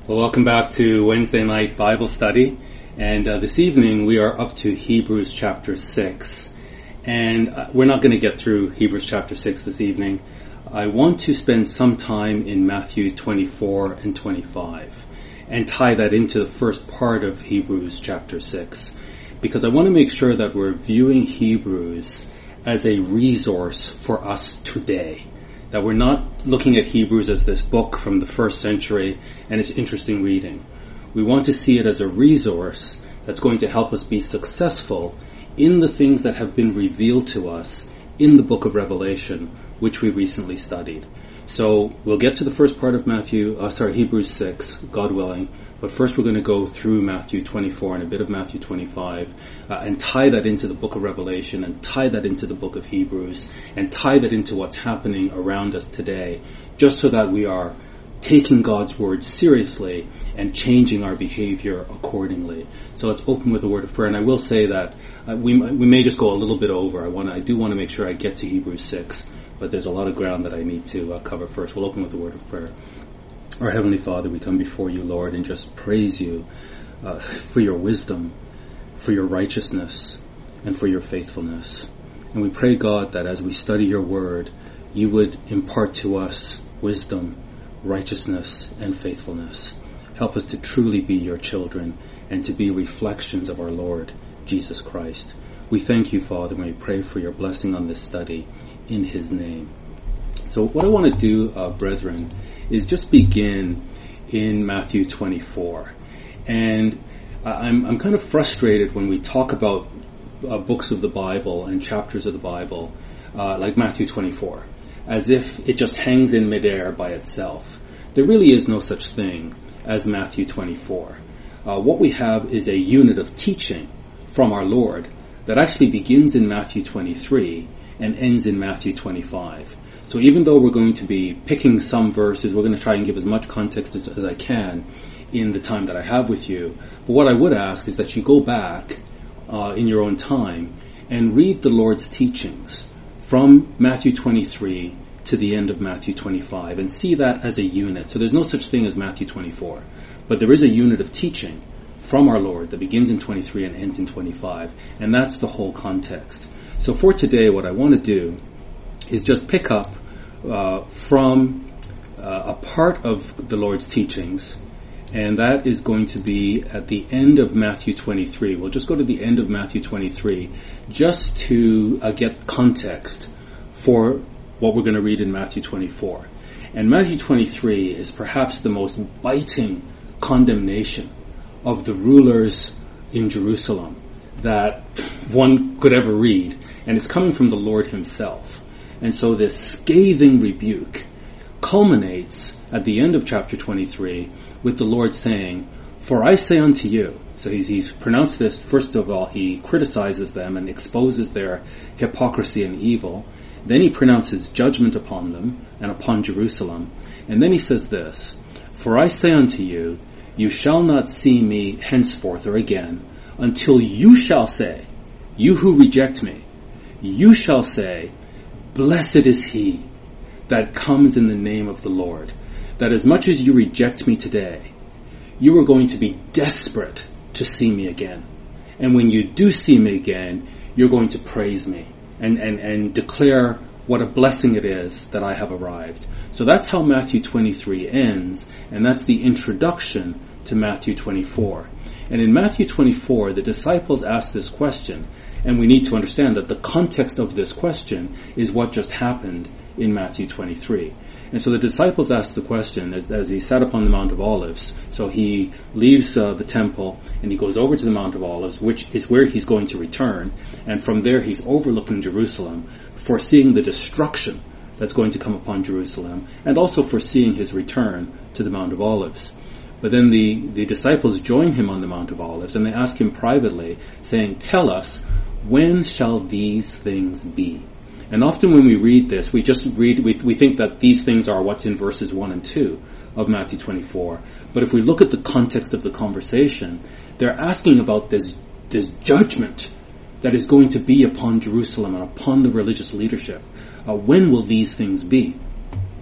Well, welcome back to Wednesday night Bible study, and this evening we are up to Hebrews chapter 6, and we're not going to get through Hebrews chapter 6 this evening. I want to spend some time in Matthew 24 and 25 and tie that into the first part of Hebrews chapter 6, because I want to make sure that we're viewing Hebrews as a resource for us today. That we're not looking at Hebrews as this book from the first century and it's interesting reading. We want to see it as a resource that's going to help us be successful in the things that have been revealed to us in the book of Revelation, which we recently studied. So we'll get to the first part of Hebrews 6, God willing, but first we're going to go through Matthew 24 and a bit of Matthew 25 and tie that into the book of Revelation and tie that into the book of Hebrews and tie that into what's happening around us today, just so that we are taking God's word seriously and changing our behavior accordingly. So let's open with a word of prayer. And I will say that we may just go a little bit over. I do want to make sure I get to Hebrews 6, but there's a lot of ground that I need to cover first. We'll open with a word of prayer. Our Heavenly Father, we come before you, Lord, and just praise you for your wisdom, for your righteousness, and for your faithfulness. And we pray, God, that as we study your word, you would impart to us wisdom, righteousness, and faithfulness. Help us to truly be your children and to be reflections of our Lord, Jesus Christ. We thank you, Father, and we pray for your blessing on this study in his name. So what I want to do, brethren, is just begin in Matthew 24. And I'm kind of frustrated when we talk about books of the Bible and chapters of the Bible, like Matthew 24, as if it just hangs in midair by itself. There really is no such thing as Matthew 24. What we have is a unit of teaching from our Lord that actually begins in Matthew 23 and ends in Matthew 25. So even though we're going to be picking some verses, we're going to try and give as much context as I can in the time that I have with you. But what I would ask is that you go back in your own time and read the Lord's teachings from Matthew 23 to the end of Matthew 25 and see that as a unit. So there's no such thing as Matthew 24, but there is a unit of teaching from our Lord that begins in 23 and ends in 25, and that's the whole context. So for today, what I want to do is just pick up from a part of the Lord's teachings, and that is going to be at the end of Matthew 23. We'll just go to the end of Matthew 23 just to get context for what we're going to read in Matthew 24. And Matthew 23 is perhaps the most biting condemnation of the rulers in Jerusalem that one could ever read, and it's coming from the Lord himself. And so this scathing rebuke culminates at the end of chapter 23 with the Lord saying, "For I say unto you," so he's pronounced this, first of all, he criticizes them and exposes their hypocrisy and evil. Then he pronounces judgment upon them and upon Jerusalem. And then he says this, "For I say unto you, you shall not see me henceforth or again, until you shall say," you who reject me, "you shall say, blessed is he that comes in the name of the Lord." That as much as you reject me today, you are going to be desperate to see me again. And when you do see me again, you're going to praise me and declare what a blessing it is that I have arrived. So that's how Matthew 23 ends, and that's the introduction to Matthew 24. And in Matthew 24, the disciples ask this question, and we need to understand that the context of this question is what just happened in Matthew 23. And so the disciples asked the question as he sat upon the Mount of Olives. So he leaves the temple and he goes over to the Mount of Olives, which is where he's going to return. And from there he's overlooking Jerusalem, foreseeing the destruction that's going to come upon Jerusalem, and also foreseeing his return to the Mount of Olives. But then the disciples join him on the Mount of Olives and they ask him privately, saying, "Tell us, when shall these things be?" And often when we read this, we think that these things are what's in verses 1 and 2 of Matthew 24. But if we look at the context of the conversation, they're asking about this judgment that is going to be upon Jerusalem and upon the religious leadership. When will these things be?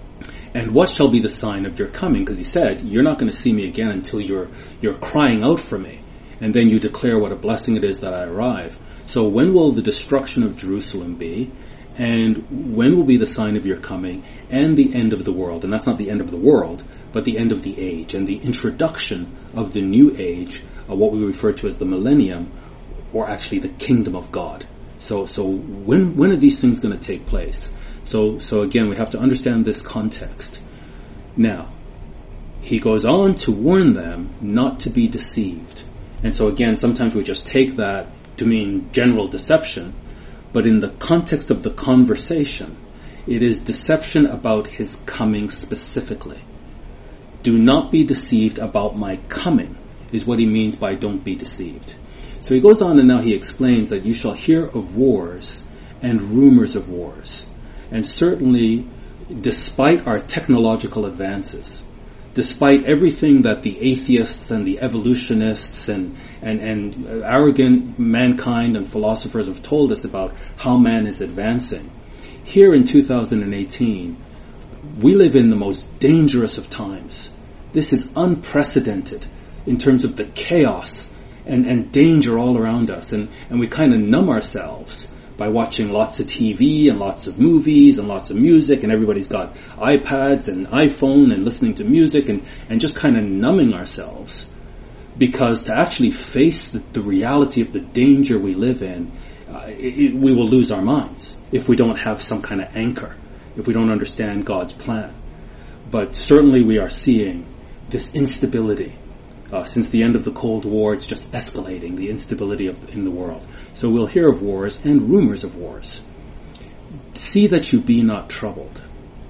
And what shall be the sign of your coming? Because he said, you're not going to see me again until you're crying out for me. And then you declare what a blessing it is that I arrive. So when will the destruction of Jerusalem be? And when will be the sign of your coming and the end of the world? And that's not the end of the world, but the end of the age and the introduction of the new age, what we refer to as the millennium, or actually the kingdom of God. So when are these things going to take place? So again, we have to understand this context. Now, he goes on to warn them not to be deceived. And so again, sometimes we just take that to mean general deception, but in the context of the conversation, it is deception about his coming specifically. Do not be deceived about my coming, is what he means by don't be deceived. So he goes on and now he explains that you shall hear of wars and rumors of wars. And certainly, despite our technological advances, despite everything that the atheists and the evolutionists and arrogant mankind and philosophers have told us about how man is advancing, here in 2018, we live in the most dangerous of times. This is unprecedented in terms of the chaos and danger all around us. And we kind of numb ourselves by watching lots of TV and lots of movies and lots of music, and everybody's got iPads and iPhone and listening to music and just kind of numbing ourselves. Because to actually face the reality of the danger we live in, we will lose our minds if we don't have some kind of anchor, if we don't understand God's plan. But certainly we are seeing this instability. Since the end of the Cold War, it's just escalating, the instability in the world. So we'll hear of wars and rumors of wars. See that you be not troubled.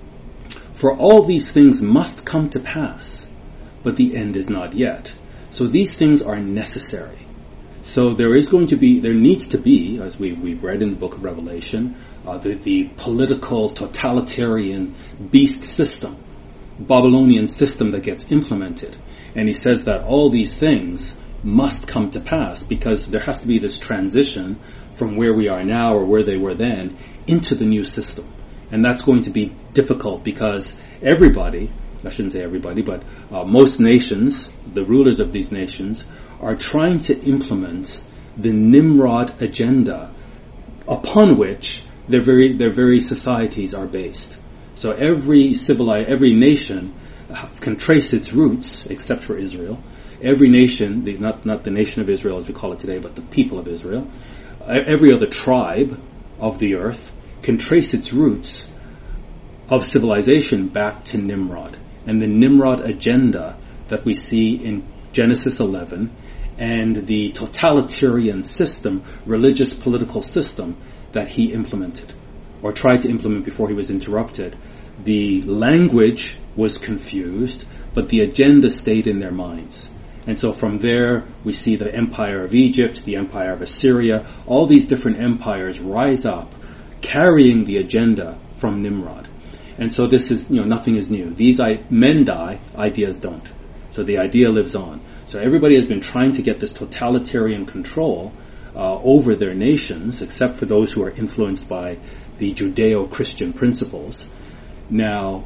For all these things must come to pass, but the end is not yet. So these things are necessary. So there needs to be, as we've read in the book of Revelation, the political totalitarian beast system, Babylonian system that gets implemented. And he says that all these things must come to pass because there has to be this transition from where we are now or where they were then into the new system. And that's going to be difficult because everybody, I shouldn't say everybody, but most nations, the rulers of these nations, are trying to implement the Nimrod agenda upon which their very societies are based. So every nation can trace its roots, except for Israel. Every nation, not the nation of Israel as we call it today, but the people of Israel, every other tribe of the earth can trace its roots of civilization back to Nimrod. And the Nimrod agenda that we see in Genesis 11 and the totalitarian system, religious political system that he implemented or tried to implement before he was interrupted. The language was confused, but the agenda stayed in their minds. And so from there, we see the empire of Egypt, the empire of Assyria, all these different empires rise up, carrying the agenda from Nimrod. And so this is, nothing is new. Men die, ideas don't. So the idea lives on. So everybody has been trying to get this totalitarian control over their nations, except for those who are influenced by the Judeo-Christian principles. Now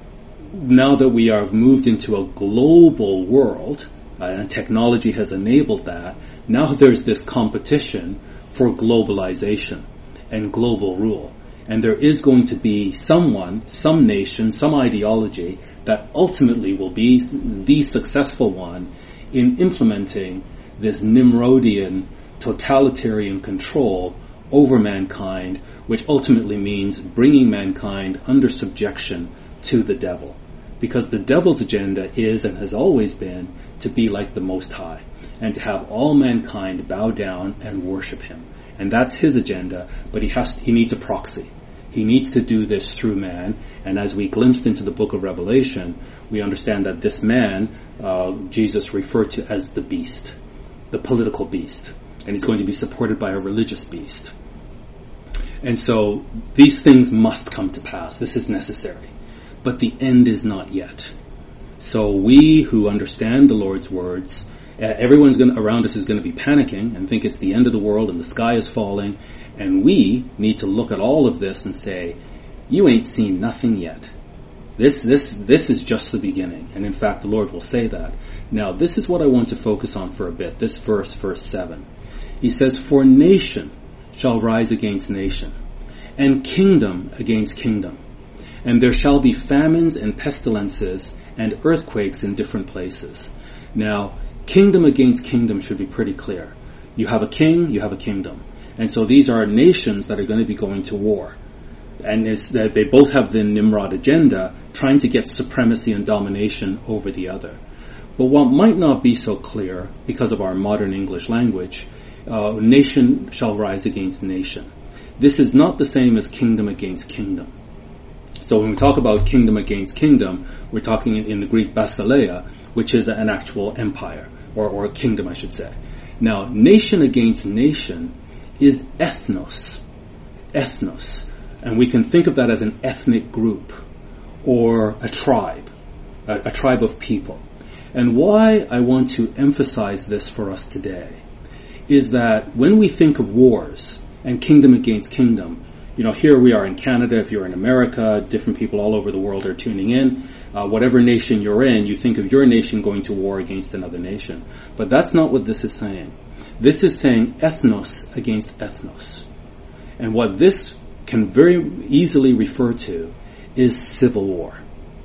that we have moved into a global world, and technology has enabled that, now there's this competition for globalization and global rule. And there is going to be some nation, some ideology that ultimately will be the successful one in implementing this Nimrodian totalitarian control over mankind, which ultimately means bringing mankind under subjection to the devil. Because the devil's agenda is and has always been to be like the Most High and to have all mankind bow down and worship him. And that's his agenda, but he needs a proxy. He needs to do this through man, and as we glimpsed into the book of Revelation, we understand that this man, Jesus referred to as the beast, the political beast, and he's going to be supported by a religious beast. And so these things must come to pass. This is necessary. But the end is not yet. So we who understand the Lord's words, everyone's around us is going to be panicking and think it's the end of the world and the sky is falling. And we need to look at all of this and say, you ain't seen nothing yet. This is just the beginning. And in fact, the Lord will say that. Now, this is what I want to focus on for a bit. This verse 7. He says, "For nation shall rise against nation, and kingdom against kingdom. And there shall be famines and pestilences and earthquakes in different places." Now, kingdom against kingdom should be pretty clear. You have a king, you have a kingdom. And so these are nations that are going to be going to war. And they both have the Nimrod agenda, trying to get supremacy and domination over the other. But what might not be so clear, because of our modern English language, nation shall rise against nation. This is not the same as kingdom against kingdom. So when we talk about kingdom against kingdom, we're talking in the Greek basileia, which is an actual empire, or a kingdom, I should say. Now, nation against nation is ethnos. Ethnos. And we can think of that as an ethnic group, or a tribe of people. And why I want to emphasize this for us today is that when we think of wars and kingdom against kingdom, here we are in Canada, if you're in America, different people all over the world are tuning in. Whatever nation you're in, you think of your nation going to war against another nation. But that's not what this is saying. This is saying ethnos against ethnos. And what this can very easily refer to is civil war.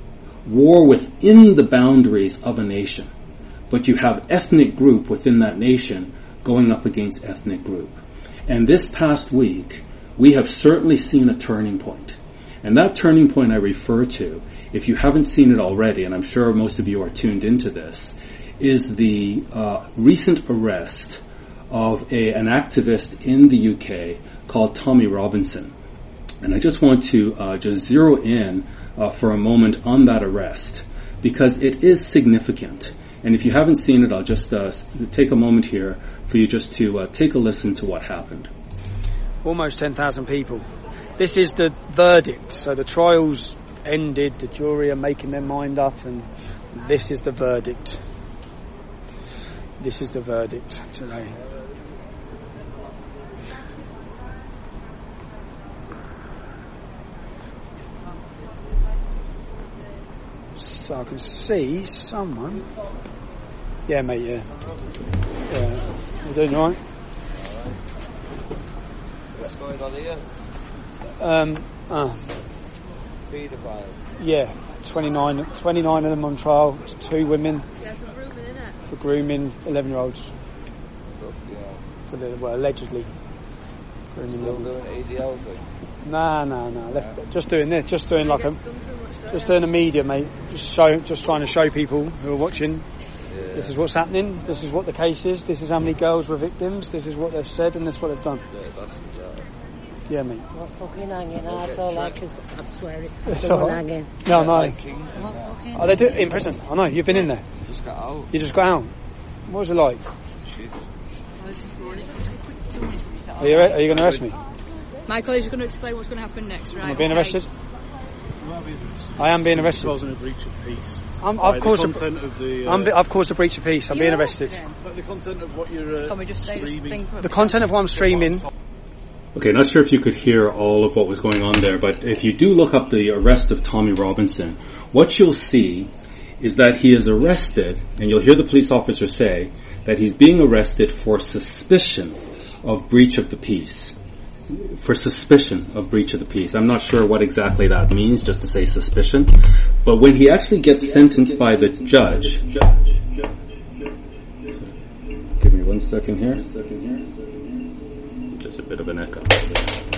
War within the boundaries of a nation. But you have ethnic group within that nation going up against ethnic group. And this past week, we have certainly seen a turning point. And that turning point I refer to, if you haven't seen it already, and I'm sure most of you are tuned into this, is the recent arrest of an activist in the UK called Tommy Robinson. And I just want to just zero in for a moment on that arrest, because it is significant. And if you haven't seen it, I'll just take a moment here for you just to take a listen to what happened. Almost 10,000 people. This is the verdict. So the trial's ended, the jury are making their mind up, and this is the verdict. This is the verdict today. So I can see someone. Yeah, mate, yeah. Yeah. You doing all right? What's going on here? Paedophile. Yeah, 29 of them on trial, 2 women. Yeah, for grooming, innit? For grooming 11-year-olds. Yeah. For allegedly. Grooming Still them. doing ADL thing? Nah. Just doing this, just doing a media, mate. Just trying to show people who are watching. Yeah. This is what's happening. This is what the case is. This is how many girls were victims. This is what they've said, and this is what they've done. Yeah, that's Yeah, mate. Not fucking hanging, that's all I can swear it. It's Don't all right. hanging. No. Not fucking Oh, they do it in prison. I know. You've been in there. just got out. You just got out. What was it like? Shit. Are you going to arrest me? Michael is going to explain what's going to happen next, right? Am I being arrested? I am being arrested. Causing a breach of peace. I've caused I've caused a breach of peace. I'm being arrested. But the content of what you're Can we just say streaming. The content of what I'm streaming. Okay, not sure if you could hear all of what was going on there, but if you do look up the arrest of Tommy Robinson, what you'll see is that he is arrested, and you'll hear the police officer say that he's being arrested for suspicion of breach of the peace. For suspicion of breach of the peace. I'm not sure what exactly that means, just to say suspicion. But when he actually gets sentenced by the judge... Give me 1 second here. Just a bit of an echo.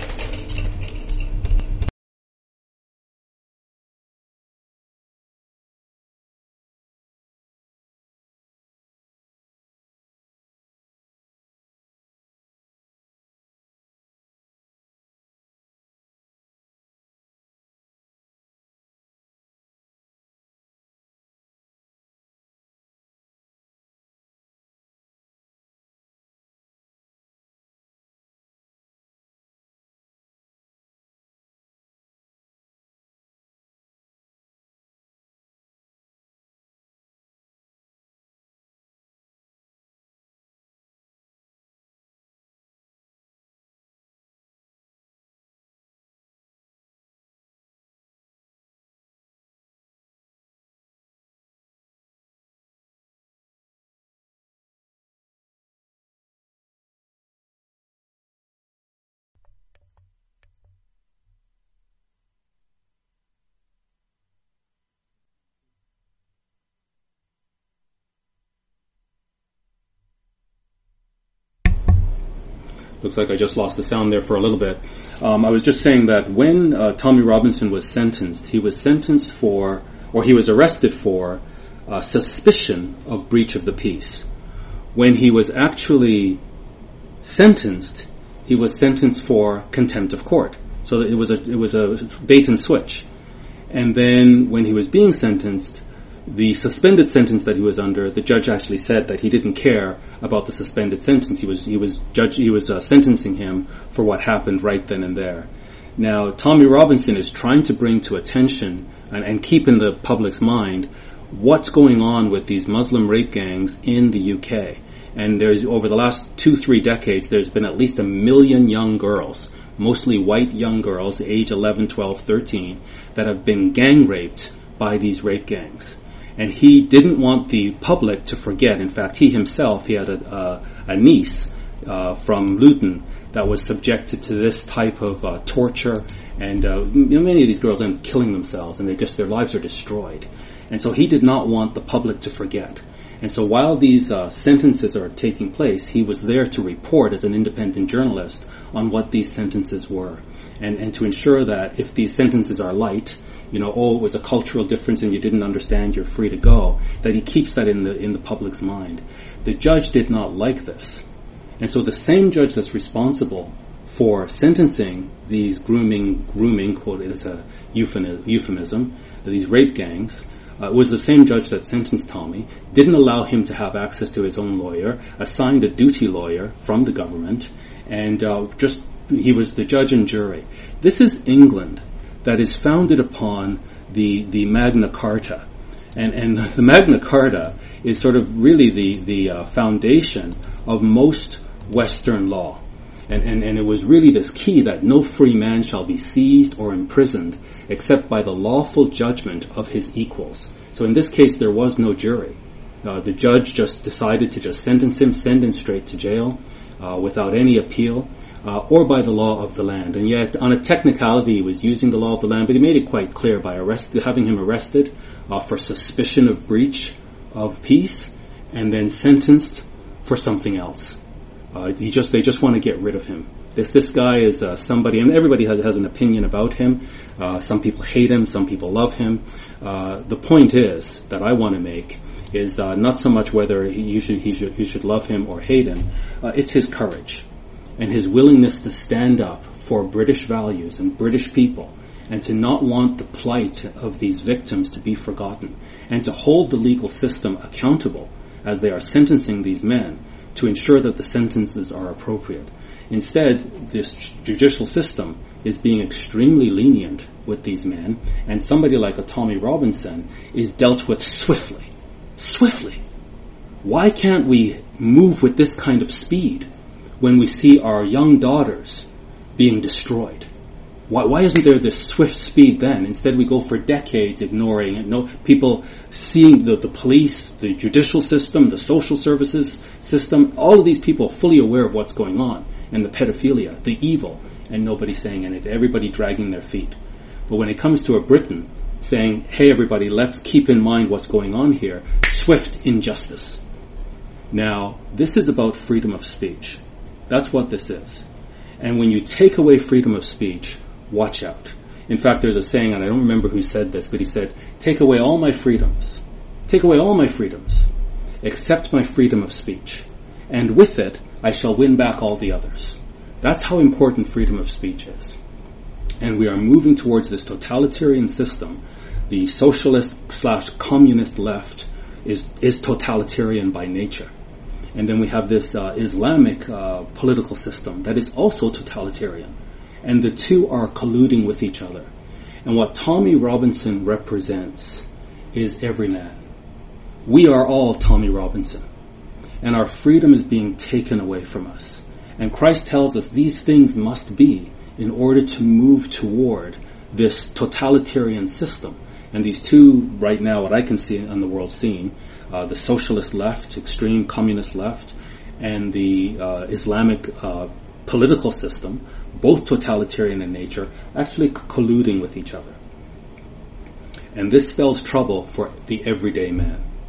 Looks like I just lost the sound there for a little bit. I was just saying that when Tommy Robinson was sentenced, he was sentenced for, or he was arrested for, suspicion of breach of the peace. When he was actually sentenced, he was sentenced for contempt of court. So that it was a bait and switch. And then when he was being sentenced, the suspended sentence that he was under, the judge actually said that he didn't care about the suspended sentence. He was sentencing him for what happened right then and there. Now, Tommy Robinson is trying to bring to attention and keep in the public's mind what's going on with these Muslim rape gangs in the UK. And there's, over the last 2-3 decades, there's been at least 1 million young girls, mostly white young girls, age 11, 12, 13, that have been gang raped by these rape gangs. And he didn't want the public to forget. In fact, he himself, he had a niece from Luton that was subjected to this type of torture, and many of these girls end up killing themselves, and their lives are destroyed. And so he did not want the public to forget. And so while these sentences are taking place, he was there to report as an independent journalist on what these sentences were, and to ensure that if these sentences are light, it was a cultural difference and you didn't understand, you're free to go, that he keeps that in the public's mind. The judge did not like this. And so the same judge that's responsible for sentencing these grooming, quote, it's a euphemism, these rape gangs, was the same judge that sentenced Tommy, didn't allow him to have access to his own lawyer, assigned a duty lawyer from the government, and he was the judge and jury. This is England that is founded upon the Magna Carta. And the Magna Carta is sort of really the foundation of most Western law. And it was really this key that no free man shall be seized or imprisoned except by the lawful judgment of his equals. So in this case, there was no jury. The judge just decided to just sentence him, send him straight to jail without any appeal, or by the law of the land. And yet, on a technicality, he was using the law of the land, but he made it quite clear by having him arrested for suspicion of breach of peace, and then sentenced for something else. They just want to get rid of him. This guy is somebody, and everybody has an opinion about him. Some people hate him, some people love him. The point is that I want to make is not so much whether you should love him or hate him. It's his courage and his willingness to stand up for British values and British people, and to not want the plight of these victims to be forgotten, and to hold the legal system accountable as they are sentencing these men to ensure that the sentences are appropriate. Instead, this judicial system is being extremely lenient with these men, and somebody like a Tommy Robinson is dealt with swiftly. Swiftly. Why can't we move with this kind of speed when we see our young daughters being destroyed? Why isn't there this swift speed then? Instead, we go for decades ignoring it. No, people seeing the police, the judicial system, the social services system, all of these people fully aware of what's going on, and the pedophilia, the evil, and nobody saying anything, everybody dragging their feet. But when it comes to a Britain saying, hey everybody, let's keep in mind what's going on here, swift injustice. Now, this is about freedom of speech. That's what this is. And when you take away freedom of speech, watch out. In fact, there's a saying, and I don't remember who said this, but he said, take away all my freedoms. Take away all my freedoms, except my freedom of speech. And with it, I shall win back all the others. That's how important freedom of speech is. And we are moving towards this totalitarian system. The socialist/communist left is totalitarian by nature. And then we have this Islamic political system that is also totalitarian. And the two are colluding with each other. And what Tommy Robinson represents is every man. We are all Tommy Robinson. And our freedom is being taken away from us. And Christ tells us these things must be in order to move toward this totalitarian system. And these two, right now, what I can see on the world scene, the socialist left, extreme communist left, and the Islamic political system, both totalitarian in nature, actually colluding with each other. And this spells trouble for the everyday man.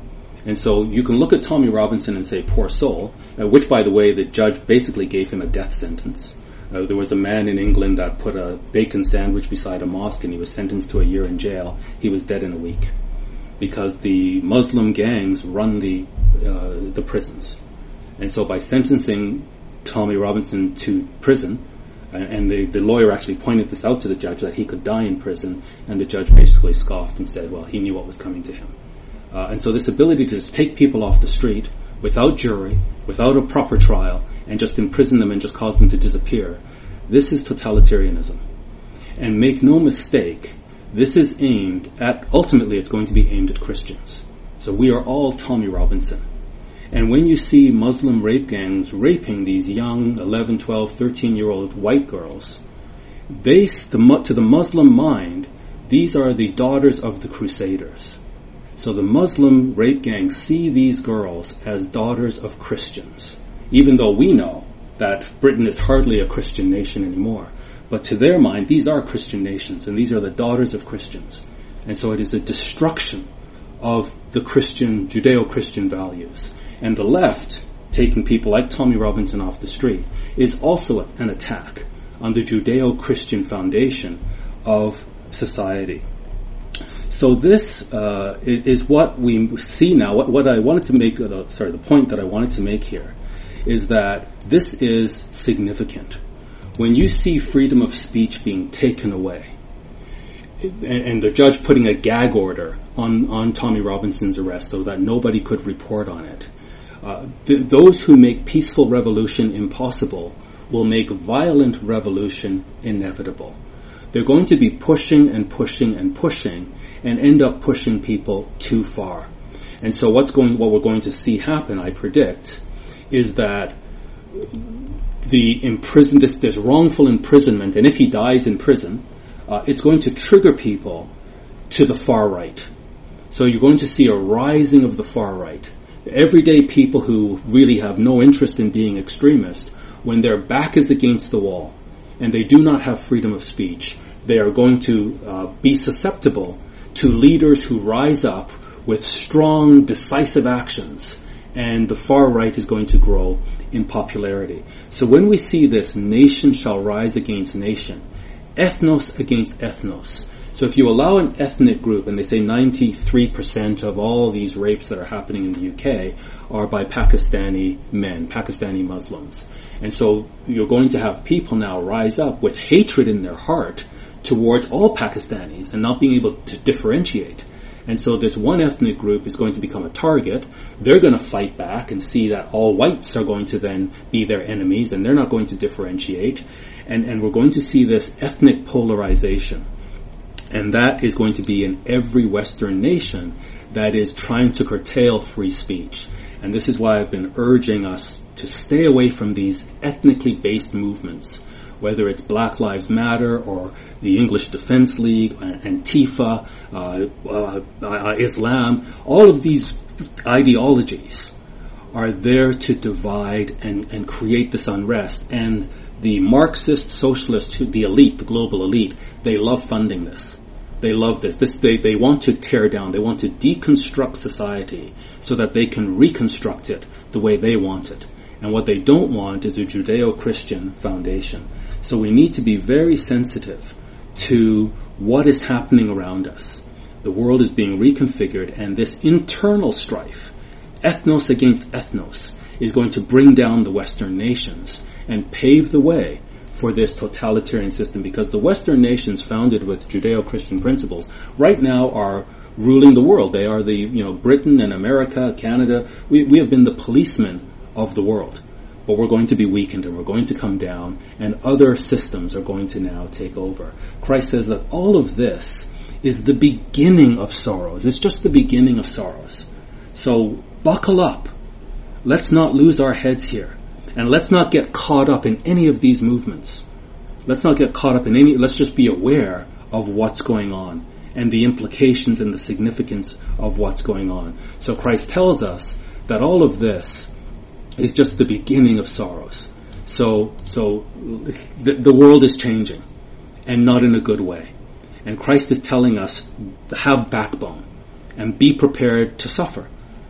And so you can look at Tommy Robinson and say, poor soul, which, by the way, the judge basically gave him a death sentence. There was a man in England that put a bacon sandwich beside a mosque, and he was sentenced to a year in jail. He was dead in a week because the Muslim gangs run the prisons. And so by sentencing Tommy Robinson to prison, and the lawyer actually pointed this out to the judge that he could die in prison, and the judge basically scoffed and said, well, he knew what was coming to him. And so this ability to just take people off the street without jury, without a proper trial, and just imprison them and just cause them to disappear, this is totalitarianism. And make no mistake, this is aimed at, ultimately it's going to be aimed at Christians. So we are all Tommy Robinson. And when you see Muslim rape gangs raping these young 11, 12, 13-year-old white girls, to the Muslim mind, these are the daughters of the Crusaders. So the Muslim rape gangs see these girls as daughters of Christians, even though we know that Britain is hardly a Christian nation anymore. But to their mind, these are Christian nations, and these are the daughters of Christians. And so it is a destruction of the Christian, Judeo-Christian values. And the left, taking people like Tommy Robinson off the street, is also an attack on the Judeo-Christian foundation of society. So this is what we see now. What I wanted to make, the point that I wanted to make here is that this is significant. When you see freedom of speech being taken away, and the judge putting a gag order on Tommy Robinson's arrest so that nobody could report on it, those who make peaceful revolution impossible will make violent revolution inevitable. They're going to be pushing and pushing and pushing and end up pushing people too far. And so what we're going to see happen, I predict, is that this wrongful imprisonment, and if he dies in prison, it's going to trigger people to the far right. So you're going to see a rising of the far right. Everyday people who really have no interest in being extremist, when their back is against the wall and they do not have freedom of speech, they are going to be susceptible to leaders who rise up with strong, decisive actions, and the far right is going to grow in popularity. So when we see this, nation shall rise against nation, ethnos against ethnos. So if you allow an ethnic group, and they say 93% of all these rapes that are happening in the UK are by Pakistani men, Pakistani Muslims. And so you're going to have people now rise up with hatred in their heart towards all Pakistanis and not being able to differentiate. And so this one ethnic group is going to become a target. They're going to fight back and see that all whites are going to then be their enemies, and they're not going to differentiate. And we're going to see this ethnic polarization. And that is going to be in every Western nation that is trying to curtail free speech. And this is why I've been urging us to stay away from these ethnically based movements, whether it's Black Lives Matter or the English Defense League, Antifa, Islam. All of these ideologies are there to divide and create this unrest. And the Marxist, socialist, the elite, the global elite, they love funding this. They love this. They want to tear down. They want to deconstruct society so that they can reconstruct it the way they want it. And what they don't want is a Judeo-Christian foundation. So we need to be very sensitive to what is happening around us. The world is being reconfigured, and this internal strife, ethnos against ethnos, is going to bring down the Western nations and pave the way for this totalitarian system, because the Western nations founded with Judeo-Christian principles right now are ruling the world. They are Britain and America, Canada. We have been the policemen of the world. But we're going to be weakened and we're going to come down, and other systems are going to now take over. Christ says that all of this is the beginning of sorrows. It's just the beginning of sorrows. So buckle up. Let's not lose our heads here. And let's not get caught up in any of these movements. Let's just be aware of what's going on and the implications and the significance of what's going on. So Christ tells us that all of this is just the beginning of sorrows. So the world is changing, and not in a good way. And Christ is telling us to have backbone and be prepared to suffer.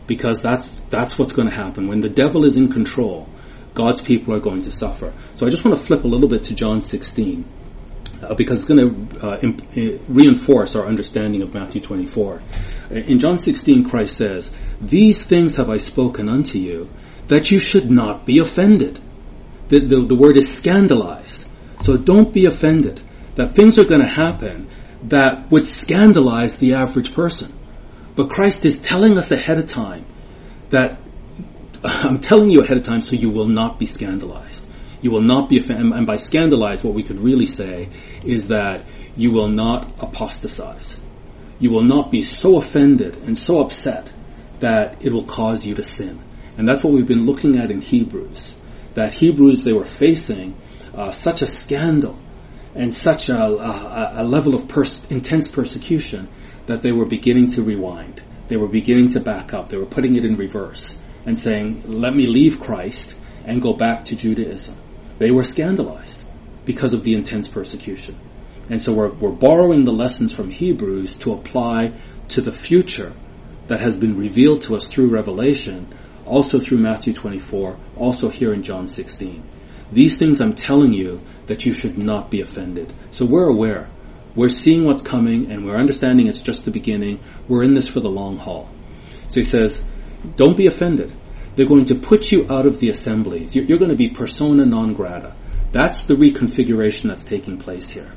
because that's what's going to happen. When the devil is in control, God's people are going to suffer. So I just want to flip a little bit to John 16, because it's going to reinforce our understanding of Matthew 24. In John 16, Christ says, "These things have I spoken unto you, that you should not be offended." The word is scandalized. So don't be offended that things are going to happen that would scandalize the average person. But Christ is telling us ahead of time that, I'm telling you ahead of time so you will not be scandalized. You will not be offended. And by scandalized, what we could really say is that you will not apostatize. You will not be so offended and so upset that it will cause you to sin. And that's what we've been looking at in Hebrews. That Hebrews, they were facing such a scandal and such a level of intense persecution that they were beginning to rewind. They were beginning to back up. They were putting it in reverse and saying, let me leave Christ and go back to Judaism. They were scandalized because of the intense persecution. And so we're borrowing the lessons from Hebrews to apply to the future that has been revealed to us through Revelation, also through Matthew 24, also here in John 16. These things I'm telling you that you should not be offended. So we're aware. We're seeing what's coming and we're understanding it's just the beginning. We're in this for the long haul. So he says, don't be offended. They're going to put you out of the assemblies. You're going to be persona non grata. That's the reconfiguration that's taking place here.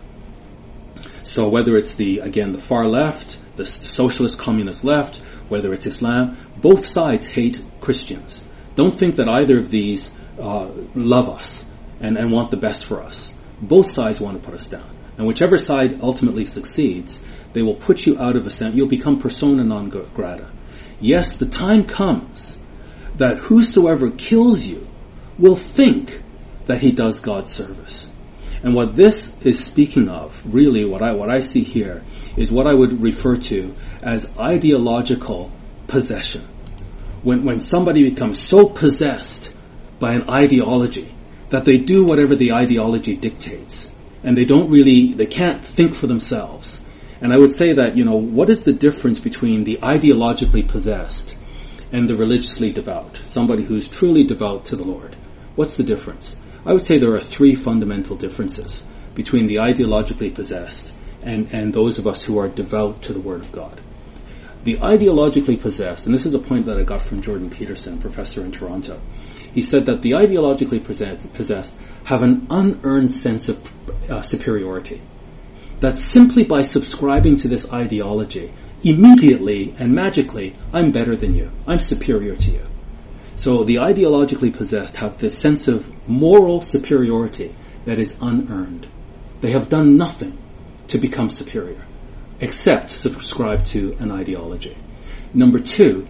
So whether it's the far left, the socialist communist left, whether it's Islam, both sides hate Christians. Don't think that either of these love us and want the best for us. Both sides want to put us down. And whichever side ultimately succeeds, they will put you out of assembly. You'll become persona non grata. Yes, the time comes that whosoever kills you will think that he does God's service. And what this is speaking of, really what I see here, is what I would refer to as ideological possession. When somebody becomes so possessed by an ideology that they do whatever the ideology dictates, and they can't think for themselves. And I would say that, what is the difference between the ideologically possessed and the religiously devout? Somebody who's truly devout to the Lord. What's the difference? I would say there are three fundamental differences between the ideologically possessed and those of us who are devout to the Word of God. The ideologically possessed, and this is a point that I got from Jordan Peterson, professor in Toronto. He said that the ideologically possessed have an unearned sense of superiority. That simply by subscribing to this ideology, immediately and magically, I'm better than you. I'm superior to you. So the ideologically possessed have this sense of moral superiority that is unearned. They have done nothing to become superior, except subscribe to an ideology. Number two,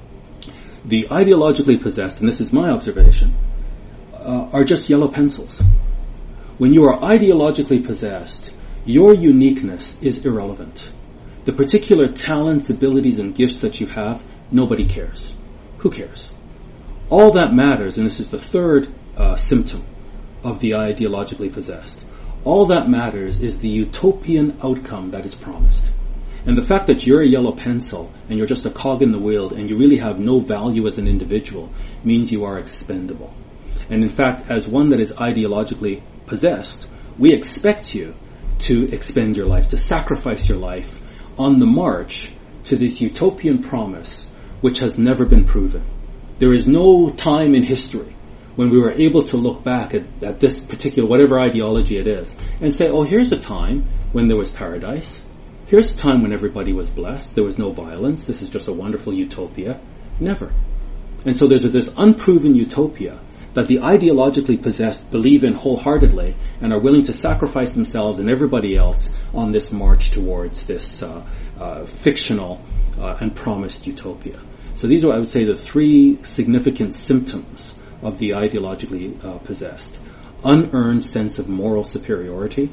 the ideologically possessed, and this is my observation, are just yellow pencils. When you are ideologically possessed, your uniqueness is irrelevant. The particular talents, abilities, and gifts that you have, nobody cares. Who cares? All that matters, and this is the third symptom of the ideologically possessed, all that matters is the utopian outcome that is promised. And the fact that you're a yellow pencil and you're just a cog in the wheel and you really have no value as an individual means you are expendable. And in fact, as one that is ideologically possessed, we expect you to expend your life, to sacrifice your life on the march to this utopian promise which has never been proven. There is no time in history when we were able to look back at this particular, whatever ideology it is, and say, oh, here's a time when there was paradise. Here's a time when everybody was blessed. There was no violence. This is just a wonderful utopia. Never. And so there's this unproven utopia that the ideologically possessed believe in wholeheartedly and are willing to sacrifice themselves and everybody else on this march towards this fictional and promised utopia. So these are, I would say, the three significant symptoms of the ideologically possessed. Unearned sense of moral superiority,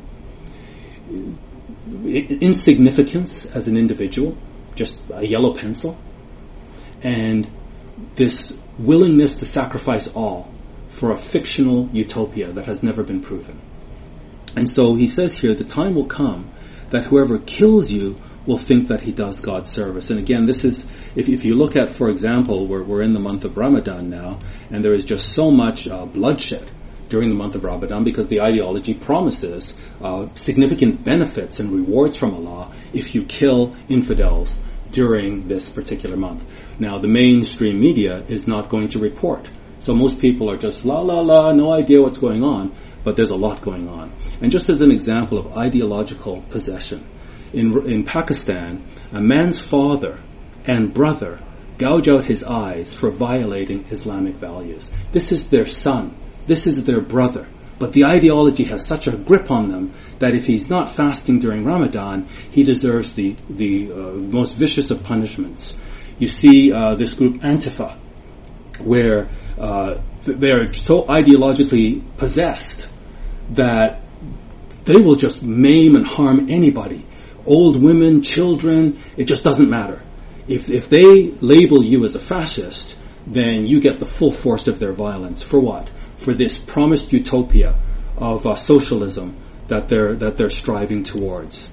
insignificance as an individual, just a yellow pencil, and this willingness to sacrifice all for a fictional utopia that has never been proven. And so he says here, the time will come that whoever kills you will think that he does God's service. And again, this is, if you look at, for example, we're in the month of Ramadan now, and there is just so much bloodshed during the month of Ramadan because the ideology promises significant benefits and rewards from Allah if you kill infidels during this particular month. Now, the mainstream media is not going to report. So most people are just la la la, no idea what's going on, but there's a lot going on. And just as an example of ideological possession, in Pakistan, a man's father and brother gouge out his eyes for violating Islamic values. This is their son. This is their brother. But the ideology has such a grip on them that if he's not fasting during Ramadan, he deserves the most vicious of punishments. You see this group Antifa, where they're so ideologically possessed that they will just maim and harm anybody. Old women, children, it just doesn't matter. If they label you as a fascist, then you get the full force of their violence. For what? For this promised utopia of socialism that they're striving towards.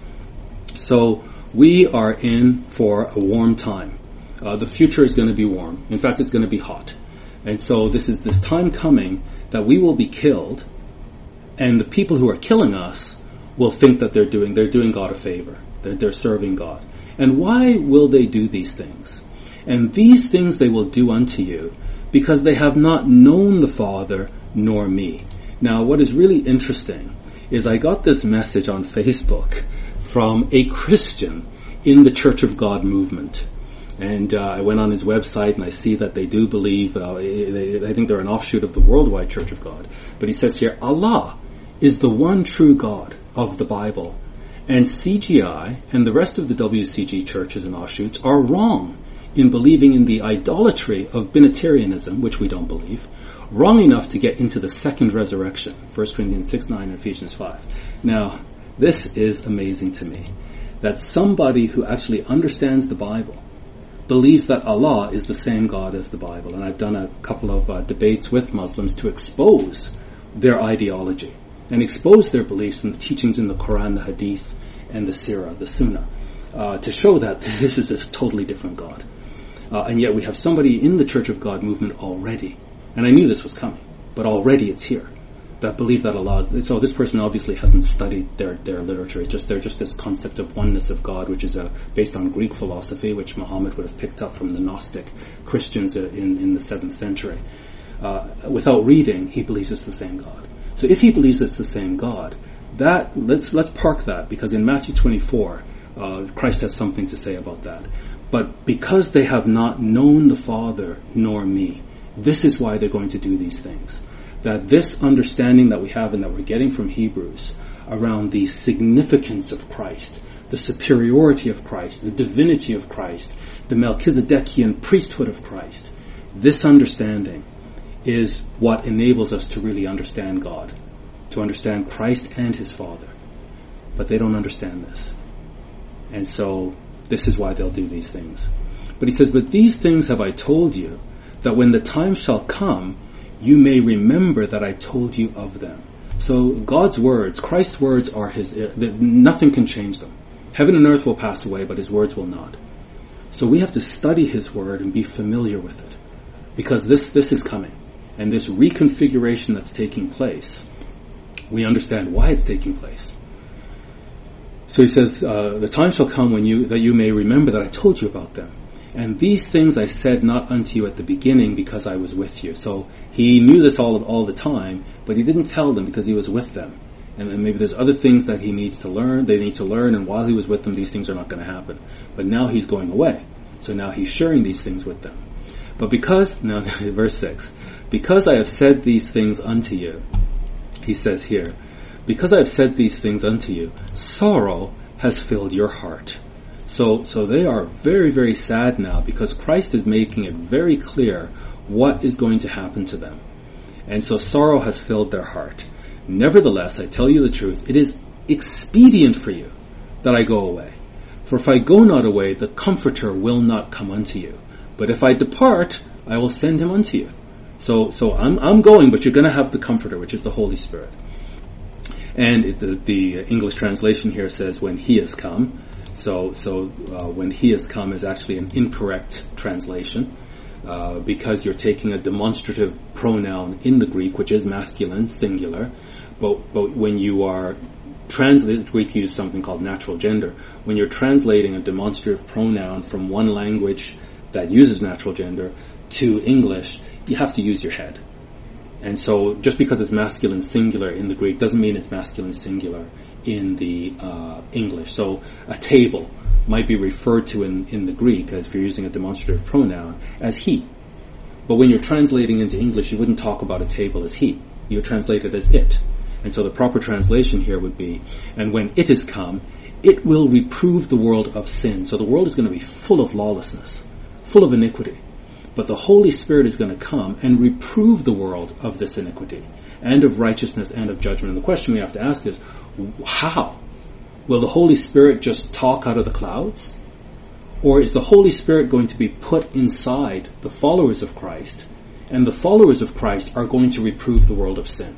So we are in for a warm time. The future is going to be warm. In fact, it's going to be hot. And so this is this time coming that we will be killed, and the people who are killing us will think that they're doing God a favor. They're serving God. And why will they do these things? And these things they will do unto you because they have not known the Father nor me. Now, what is really interesting is I got this message on Facebook from a Christian in the Church of God movement. And I went on his website and I see that they do believe, I think they're an offshoot of the Worldwide Church of God. But he says here, Allah is the one true God of the Bible. And CGI and the rest of the WCG churches and offshoots are wrong in believing in the idolatry of Binitarianism, which we don't believe, wrong enough to get into the second resurrection, 1 Corinthians 6:9 and Ephesians 5. Now, this is amazing to me, that somebody who actually understands the Bible believes that Allah is the same God as the Bible. And I've done a couple of debates with Muslims to expose their ideology and expose their beliefs in the teachings in the Quran, the Hadith, and the Sirah, the Sunnah, to show that this is a totally different God. And yet we have somebody in the Church of God movement already, and I knew this was coming, but already it's here, that believe that Allah is, so this person obviously hasn't studied their literature. They're just this concept of oneness of God, which is based on Greek philosophy, which Muhammad would have picked up from the Gnostic Christians in the 7th century. Without reading, he believes it's the same God. So if he believes it's the same God, let's park that, because in Matthew 24, Christ has something to say about that. But because they have not known the Father nor me, this is why they're going to do these things. That this understanding that we have and that we're getting from Hebrews around the significance of Christ, the superiority of Christ, the divinity of Christ, the Melchizedekian priesthood of Christ, this understanding is what enables us to really understand God, to understand Christ and His Father. But they don't understand this. And so this is why they'll do these things. But he says, but these things have I told you, that when the time shall come, you may remember that I told you of them. So God's words, Christ's words are His, nothing can change them. Heaven and earth will pass away, but His words will not. So we have to study His word and be familiar with it, because this is coming. And this reconfiguration that's taking place, we understand why it's taking place. So he says, the time shall come that you may remember that I told you about them. And these things I said not unto you at the beginning, because I was with you. So he knew this all the time, but he didn't tell them because he was with them. And then maybe there's other things that he needs to learn, they need to learn, and while he was with them, these things are not going to happen. But now he's going away. So now he's sharing these things with them. But verse 6, because I have said these things unto you, he says here, because I have said these things unto you, sorrow has filled your heart. So they are very, very sad now, because Christ is making it very clear what is going to happen to them. And so sorrow has filled their heart. Nevertheless, I tell you the truth, it is expedient for you that I go away. For if I go not away, the Comforter will not come unto you. But if I depart, I will send him unto you. So I'm going, but you're going to have the Comforter, which is the Holy Spirit. And the English translation here says, when He has come. So when he has come is actually an incorrect translation, because you're taking a demonstrative pronoun in the Greek, which is masculine, singular, but when you are translating, the Greek uses something called natural gender. When you're translating a demonstrative pronoun from one language that uses natural gender to English, you have to use your head. And so just because it's masculine singular in the Greek doesn't mean it's masculine singular in the English. So a table might be referred to in the Greek, as if you're using a demonstrative pronoun, as he. But when you're translating into English, you wouldn't talk about a table as he. You would translate it as it. And so the proper translation here would be, and when it is come, it will reprove the world of sin. So the world is going to be full of lawlessness, full of iniquity. But the Holy Spirit is going to come and reprove the world of this iniquity, and of righteousness, and of judgment. And the question we have to ask is, how? Will the Holy Spirit just talk out of the clouds? Or is the Holy Spirit going to be put inside the followers of Christ, and the followers of Christ are going to reprove the world of sin?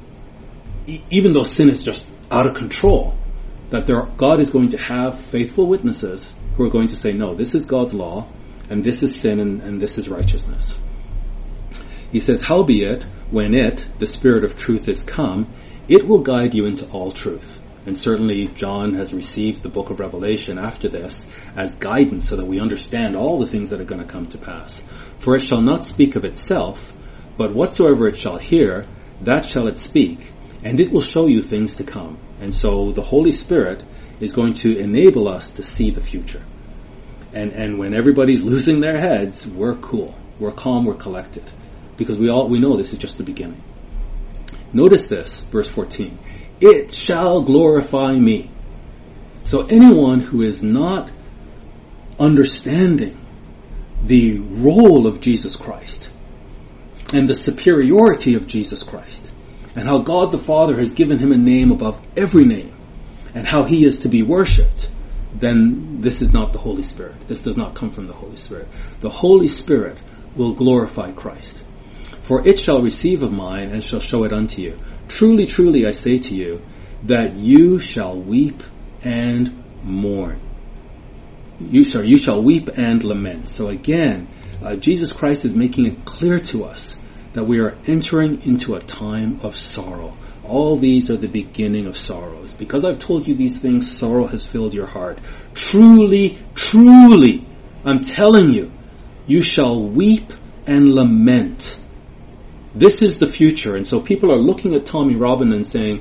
Even though sin is just out of control, that God is going to have faithful witnesses who are going to say, no, this is God's law, and this is sin, and this is righteousness. He says, howbeit, when the Spirit of truth, is come, it will guide you into all truth. And certainly John has received the book of Revelation after this as guidance, so that we understand all the things that are going to come to pass. For it shall not speak of itself, but whatsoever it shall hear, that shall it speak, and it will show you things to come. And so the Holy Spirit is going to enable us to see the future. And when everybody's losing their heads, we're cool, we're calm, we're collected, because we know this is just the beginning. Notice this, verse 14. It shall glorify me. So anyone who is not understanding the role of Jesus Christ and the superiority of Jesus Christ, and how God the Father has given him a name above every name, and how he is to be worshipped, then this is not the Holy Spirit. This does not come from the Holy Spirit. The Holy Spirit will glorify Christ. For it shall receive of mine, and shall show it unto you. Truly, truly, I say to you, that you shall weep and mourn. You shall weep and lament. So again, Jesus Christ is making it clear to us that we are entering into a time of sorrow. All these are the beginning of sorrows. Because I've told you these things, sorrow has filled your heart. Truly, truly, I'm telling you, you shall weep and lament. This is the future. And so people are looking at Tommy Robinson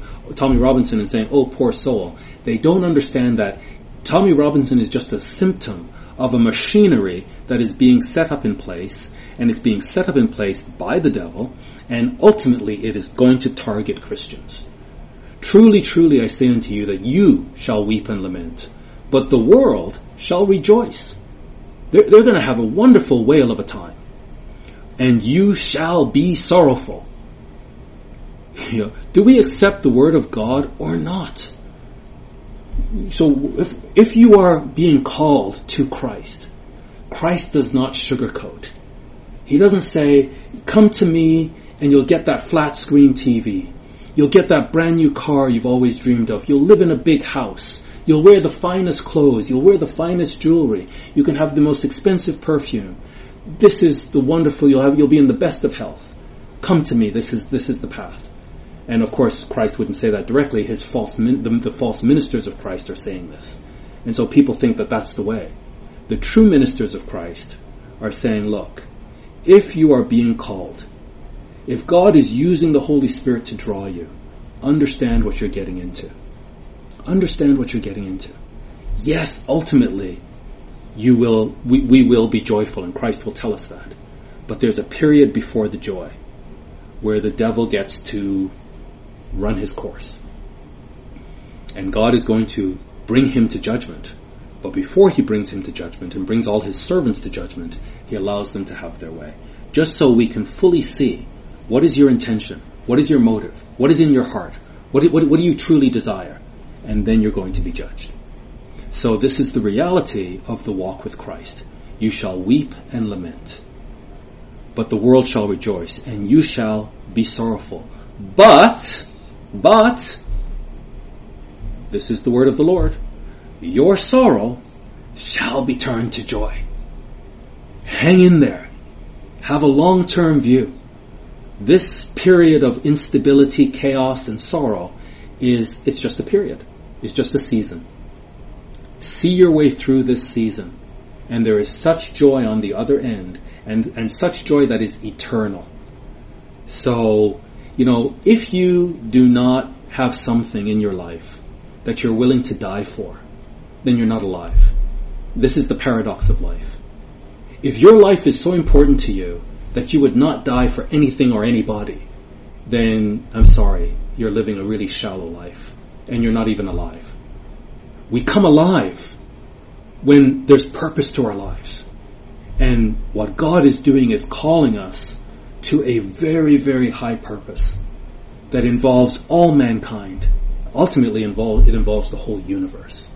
and saying, oh, poor soul. They don't understand that Tommy Robinson is just a symptom of a machinery that is being set up in place, and it's being set up in place by the devil, and ultimately it is going to target Christians. Truly, truly, I say unto you that you shall weep and lament, but the world shall rejoice. They're going to have a wonderful wail of a time. And you shall be sorrowful. Do we accept the word of God or not? So if you are being called to Christ, Christ does not sugarcoat. He doesn't say, come to me and you'll get that flat screen TV. You'll get that brand new car you've always dreamed of. You'll live in a big house. You'll wear the finest clothes. You'll wear the finest jewelry. You can have the most expensive perfume. This is the wonderful, you'll be in the best of health. Come to me, this is the path. And of course, Christ wouldn't say that directly. The false ministers of Christ are saying this. And so people think that that's the way. The true ministers of Christ are saying, look, if you are being called, if God is using the Holy Spirit to draw you, understand what you're getting into. Understand what you're getting into. Yes, ultimately, we will be joyful, and Christ will tell us that. But there's a period before the joy where the devil gets to run his course. And God is going to bring him to judgment. But before he brings him to judgment and brings all his servants to judgment, he allows them to have their way. Just so we can fully see, what is your intention? What is your motive? What is in your heart? What do you truly desire? And then you're going to be judged. So this is the reality of the walk with Christ. You shall weep and lament, but the world shall rejoice, and you shall be sorrowful. But, this is the word of the Lord, your sorrow shall be turned to joy. Hang in there. Have a long-term view. This period of instability, chaos, and sorrow it's just a period. It's just a season. See your way through this season. And there is such joy on the other end, and such joy that is eternal. So, if you do not have something in your life that you're willing to die for, then you're not alive. This is the paradox of life. If your life is so important to you that you would not die for anything or anybody, then I'm sorry, you're living a really shallow life, and you're not even alive. We come alive when there's purpose to our lives. And what God is doing is calling us to a very, very high purpose that involves all mankind. Ultimately, it involves the whole universe.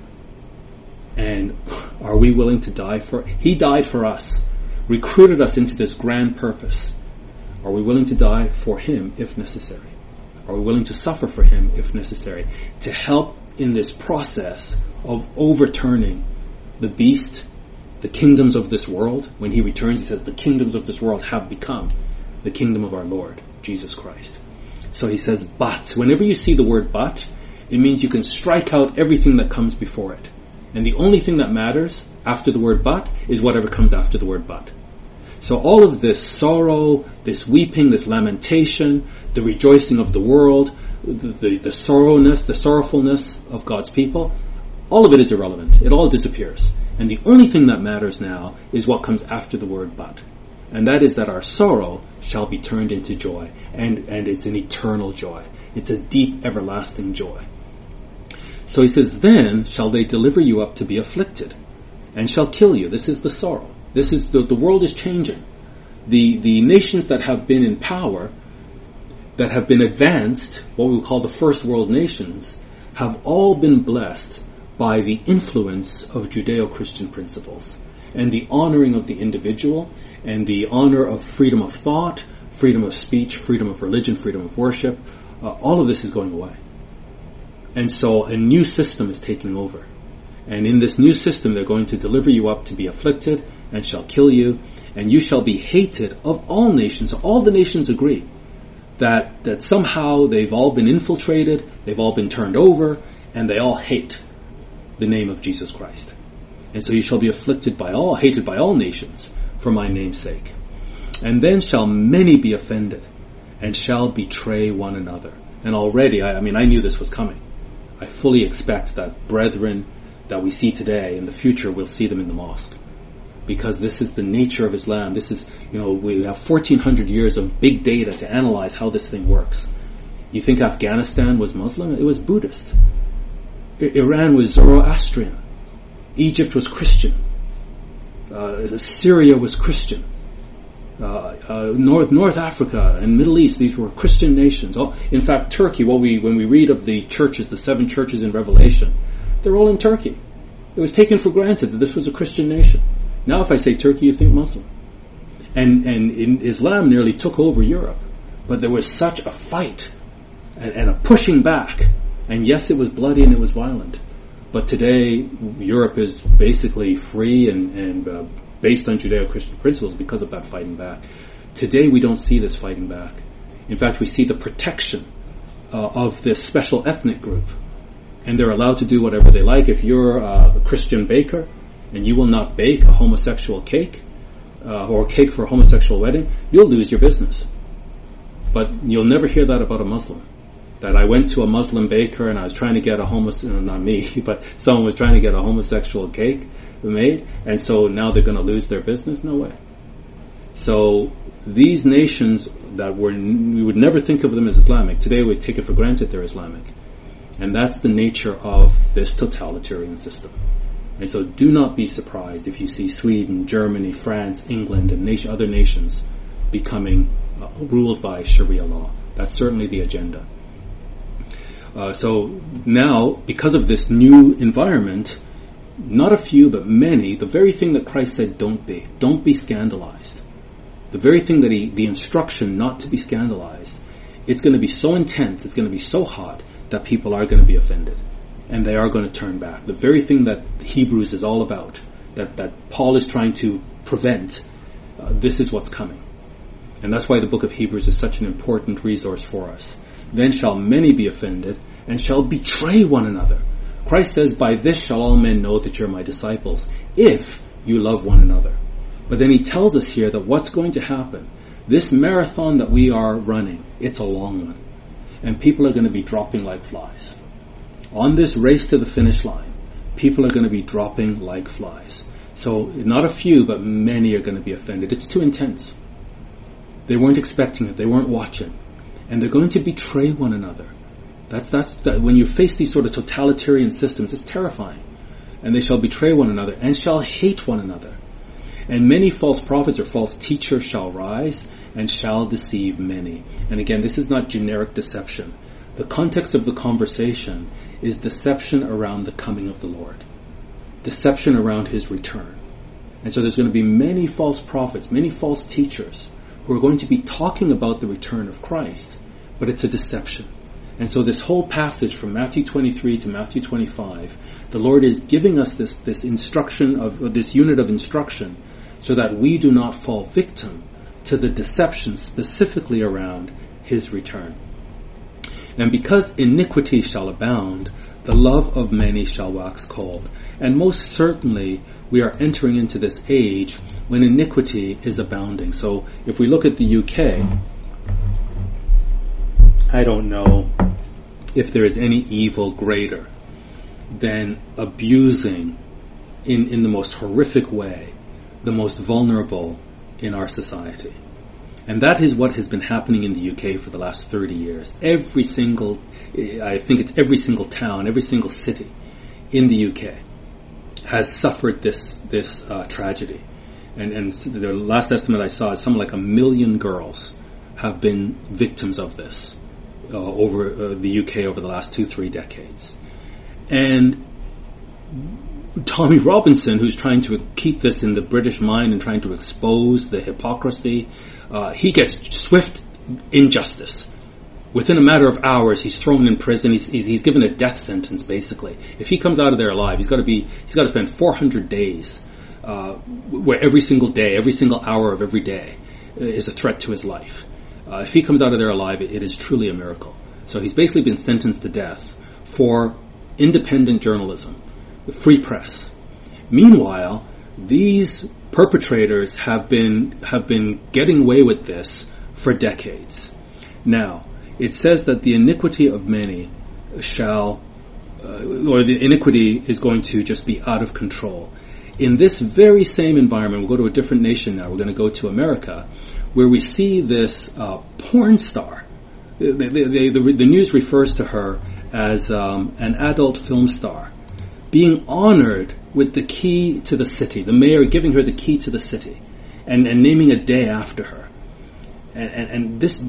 And are we willing to die for it? He died for us, recruited us into this grand purpose. Are we willing to die for Him if necessary? Are we willing to suffer for Him if necessary? To help in this process of overturning the beast, the kingdoms of this world. When He returns, He says, the kingdoms of this world have become the kingdom of our Lord, Jesus Christ. So He says, but. Whenever you see the word but, it means you can strike out everything that comes before it. And the only thing that matters after the word but is whatever comes after the word but. So all of this sorrow, this weeping, this lamentation, the rejoicing of the world, the sorrowfulness of God's people, all of it is irrelevant. It all disappears. And the only thing that matters now is what comes after the word but. And that is that our sorrow shall be turned into joy. And it's an eternal joy. It's a deep, everlasting joy. So He says, then shall they deliver you up to be afflicted, and shall kill you. This is the sorrow. This is the world is changing. The nations that have been in power, that have been advanced, what we call the first world nations, have all been blessed by the influence of Judeo-Christian principles and the honoring of the individual and the honor of freedom of thought, freedom of speech, freedom of religion, freedom of worship. All of this is going away. And so a new system is taking over. And in this new system, they're going to deliver you up to be afflicted and shall kill you, and you shall be hated of all nations. All the nations agree that somehow they've all been infiltrated, they've all been turned over, and they all hate the name of Jesus Christ. And so you shall be afflicted by all, hated by all nations for my name's sake. And then shall many be offended, and shall betray one another. And already, I knew this was coming. I fully expect that brethren that we see today, in the future, we'll see them in the mosque. Because this is the nature of Islam. This is, we have 1400 years of big data to analyze how this thing works. You think Afghanistan was Muslim? It was Buddhist. Iran was Zoroastrian. Egypt was Christian. Syria was Christian. North Africa and Middle East, these were Christian nations. In fact, Turkey, when we read of the churches, the 7 churches in Revelation, they're all in Turkey. It was taken for granted that this was a Christian nation. Now if I say Turkey, you think Muslim. And in Islam nearly took over Europe. But there was such a fight and a pushing back. And yes, it was bloody and it was violent. But today, Europe is basically free and based on Judeo-Christian principles because of that fighting back. Today, we don't see this fighting back. In fact, we see the protection of this special ethnic group. And they're allowed to do whatever they like. If you're a Christian baker and you will not bake a homosexual cake or a cake for a homosexual wedding, you'll lose your business. But you'll never hear that about a Muslim. That I went to a Muslim baker and I was trying to get not me, but someone was trying to get a homosexual cake made, and so now they're going to lose their business? No way. So these nations that we would never think of them as Islamic, today we take it for granted they're Islamic. And that's the nature of this totalitarian system. And so do not be surprised if you see Sweden, Germany, France, England, and other nations becoming ruled by Sharia law. That's certainly the agenda. So now, because of this new environment, not a few, but many, the very thing that Christ said, don't be scandalized. The very thing that the instruction not to be scandalized, it's going to be so intense, it's going to be so hot, that people are going to be offended. and they are going to turn back. The very thing that Hebrews is all about, that Paul is trying to prevent, this is what's coming. And that's why the book of Hebrews is such an important resource for us. Then shall many be offended, and shall betray one another. Christ says, by this shall all men know that you're my disciples, if you love one another. But then he tells us here that what's going to happen, this marathon that we are running, it's a long one. And people are going to be dropping like flies. On this race to the finish line, people are going to be dropping like flies. So not a few, but many are going to be offended. It's too intense. They weren't expecting it. They weren't watching. And they're going to betray one another. That's when you face these sort of totalitarian systems, it's terrifying. And they shall betray one another and shall hate one another. And many false prophets or false teachers shall rise and shall deceive many. And again, this is not generic deception. The context of the conversation is deception around the coming of the Lord. Deception around his return. And so there's going to be many false prophets, many false teachers who are going to be talking about the return of Christ, but it's a deception. And so this whole passage from Matthew 23 to Matthew 25, the Lord is giving us this instruction of this unit of instruction so that we do not fall victim to the deception specifically around his return. And because iniquity shall abound, the love of many shall wax cold. And most certainly we are entering into this age when iniquity is abounding. So if we look at the UK, I don't know if there is any evil greater than abusing in the most horrific way the most vulnerable in our society. And that is what has been happening in the UK for the last 30 years. I think it's every single town, every single city in the UK has suffered this tragedy. And the last estimate I saw is something like 1 million girls have been victims of this over the UK over the last 2-3 decades. And Tommy Robinson, who's trying to keep this in the British mind and trying to expose the hypocrisy, he gets swift injustice. Within a matter of hours, he's thrown in prison. He's given a death sentence, basically. If he comes out of there alive, he's got to spend 400 days, where every single day, every single hour of every day is a threat to his life. If he comes out of there alive, it is truly a miracle. So he's basically been sentenced to death for independent journalism, the free press. Meanwhile, these perpetrators have been getting away with this for decades. Now, it says that the iniquity of many or the iniquity is going to just be out of control. In this very same environment, we'll go to a different nation now. We're going to go to America, where we see this porn star. The news refers to her as an adult film star, being honored with the key to the city. The mayor giving her the key to the city, and naming a day after her. And this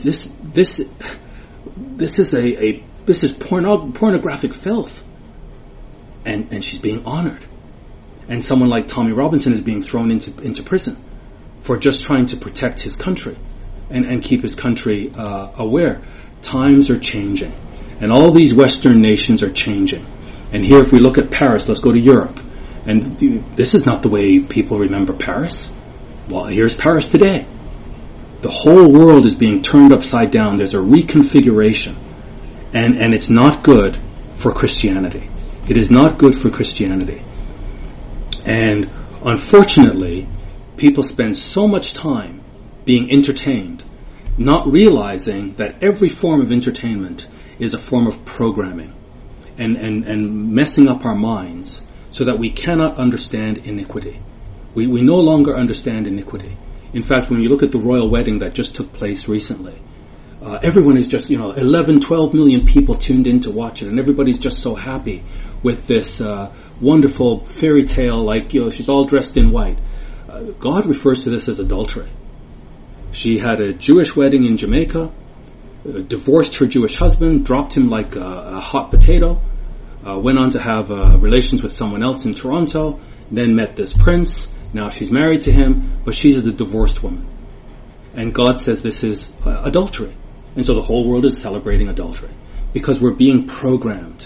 is pornographic filth, and she's being honored. And someone like Tommy Robinson is being thrown into prison for just trying to protect his country and keep his country aware. Times are changing, and all these Western nations are changing. And here, if we look at Paris, let's go to Europe. And this is not the way people remember Paris. Well, here's Paris today. The whole world is being turned upside down. There's a reconfiguration. And it's not good for Christianity. It is not good for Christianity. And unfortunately, people spend so much time being entertained, not realizing that every form of entertainment is a form of programming and messing up our minds so that we cannot understand iniquity. We no longer understand iniquity. In fact, when you look at the royal wedding that just took place recently, everyone is just, 11, 12 million people tuned in to watch it, and everybody's just so happy with this wonderful fairy tale, she's all dressed in white. God refers to this as adultery. She had a Jewish wedding in Jamaica, divorced her Jewish husband, dropped him like a hot potato, went on to have relations with someone else in Toronto, then met this prince. Now she's married to him, but she's a divorced woman. And God says this is adultery. And so the whole world is celebrating adultery because we're being programmed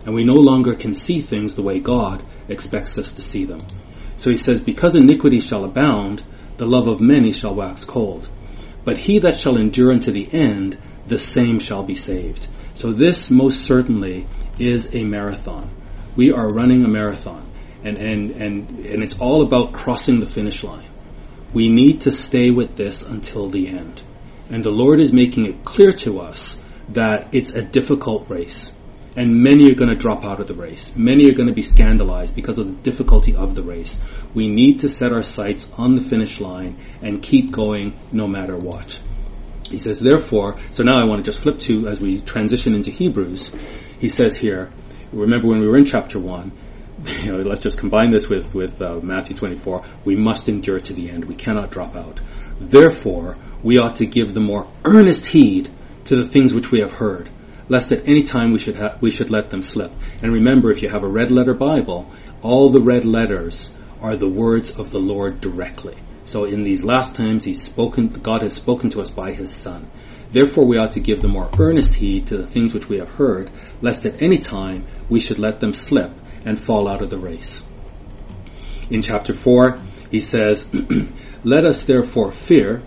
and we no longer can see things the way God expects us to see them. So he says, because iniquity shall abound, the love of many shall wax cold. But he that shall endure unto the end, the same shall be saved. So this most certainly is a marathon. We are running a marathon, and it's all about crossing the finish line. We need to stay with this until the end. And the Lord is making it clear to us that it's a difficult race. And many are going to drop out of the race. Many are going to be scandalized because of the difficulty of the race. We need to set our sights on the finish line and keep going no matter what. He says, therefore, so now I want to just flip to, as we transition into Hebrews, he says here, remember when we were in chapter 1, let's just combine this with Matthew 24, we must endure to the end. We cannot drop out. Therefore, we ought to give the more earnest heed to the things which we have heard, lest at any time we should let them slip. And remember, if you have a red letter Bible, all the red letters are the words of the Lord directly. So in these last times, God has spoken to us by his Son. Therefore we ought to give the more earnest heed to the things which we have heard, lest at any time we should let them slip and fall out of the race. In chapter 4, he says, let us therefore fear.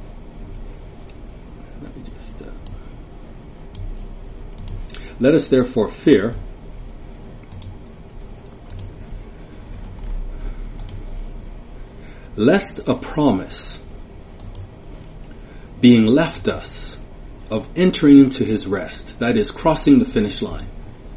Let us therefore fear lest a promise being left us of entering into his rest, that is, crossing the finish line,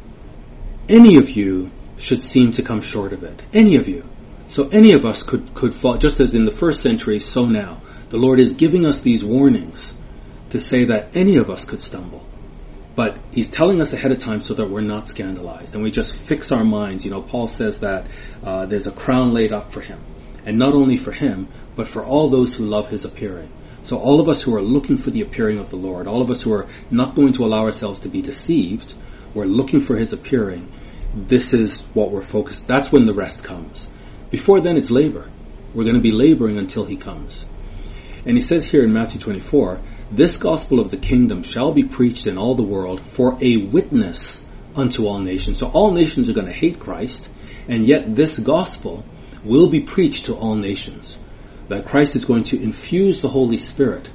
any of you should seem to come short of it. Any of you. So any of us could fall, just as in the first century, so now. The Lord is giving us these warnings to say that any of us could stumble. But he's telling us ahead of time so that we're not scandalized. And we just fix our minds. Paul says that there's a crown laid up for him. And not only for him, but for all those who love his appearing. So all of us who are looking for the appearing of the Lord, all of us who are not going to allow ourselves to be deceived, we're looking for his appearing. This is what we're focused. That's when the rest comes. Before then, it's labor. We're going to be laboring until he comes. And he says here in Matthew 24, this gospel of the kingdom shall be preached in all the world for a witness unto all nations. So all nations are going to hate Christ, and yet this gospel will be preached to all nations. That Christ is going to infuse the Holy Spirit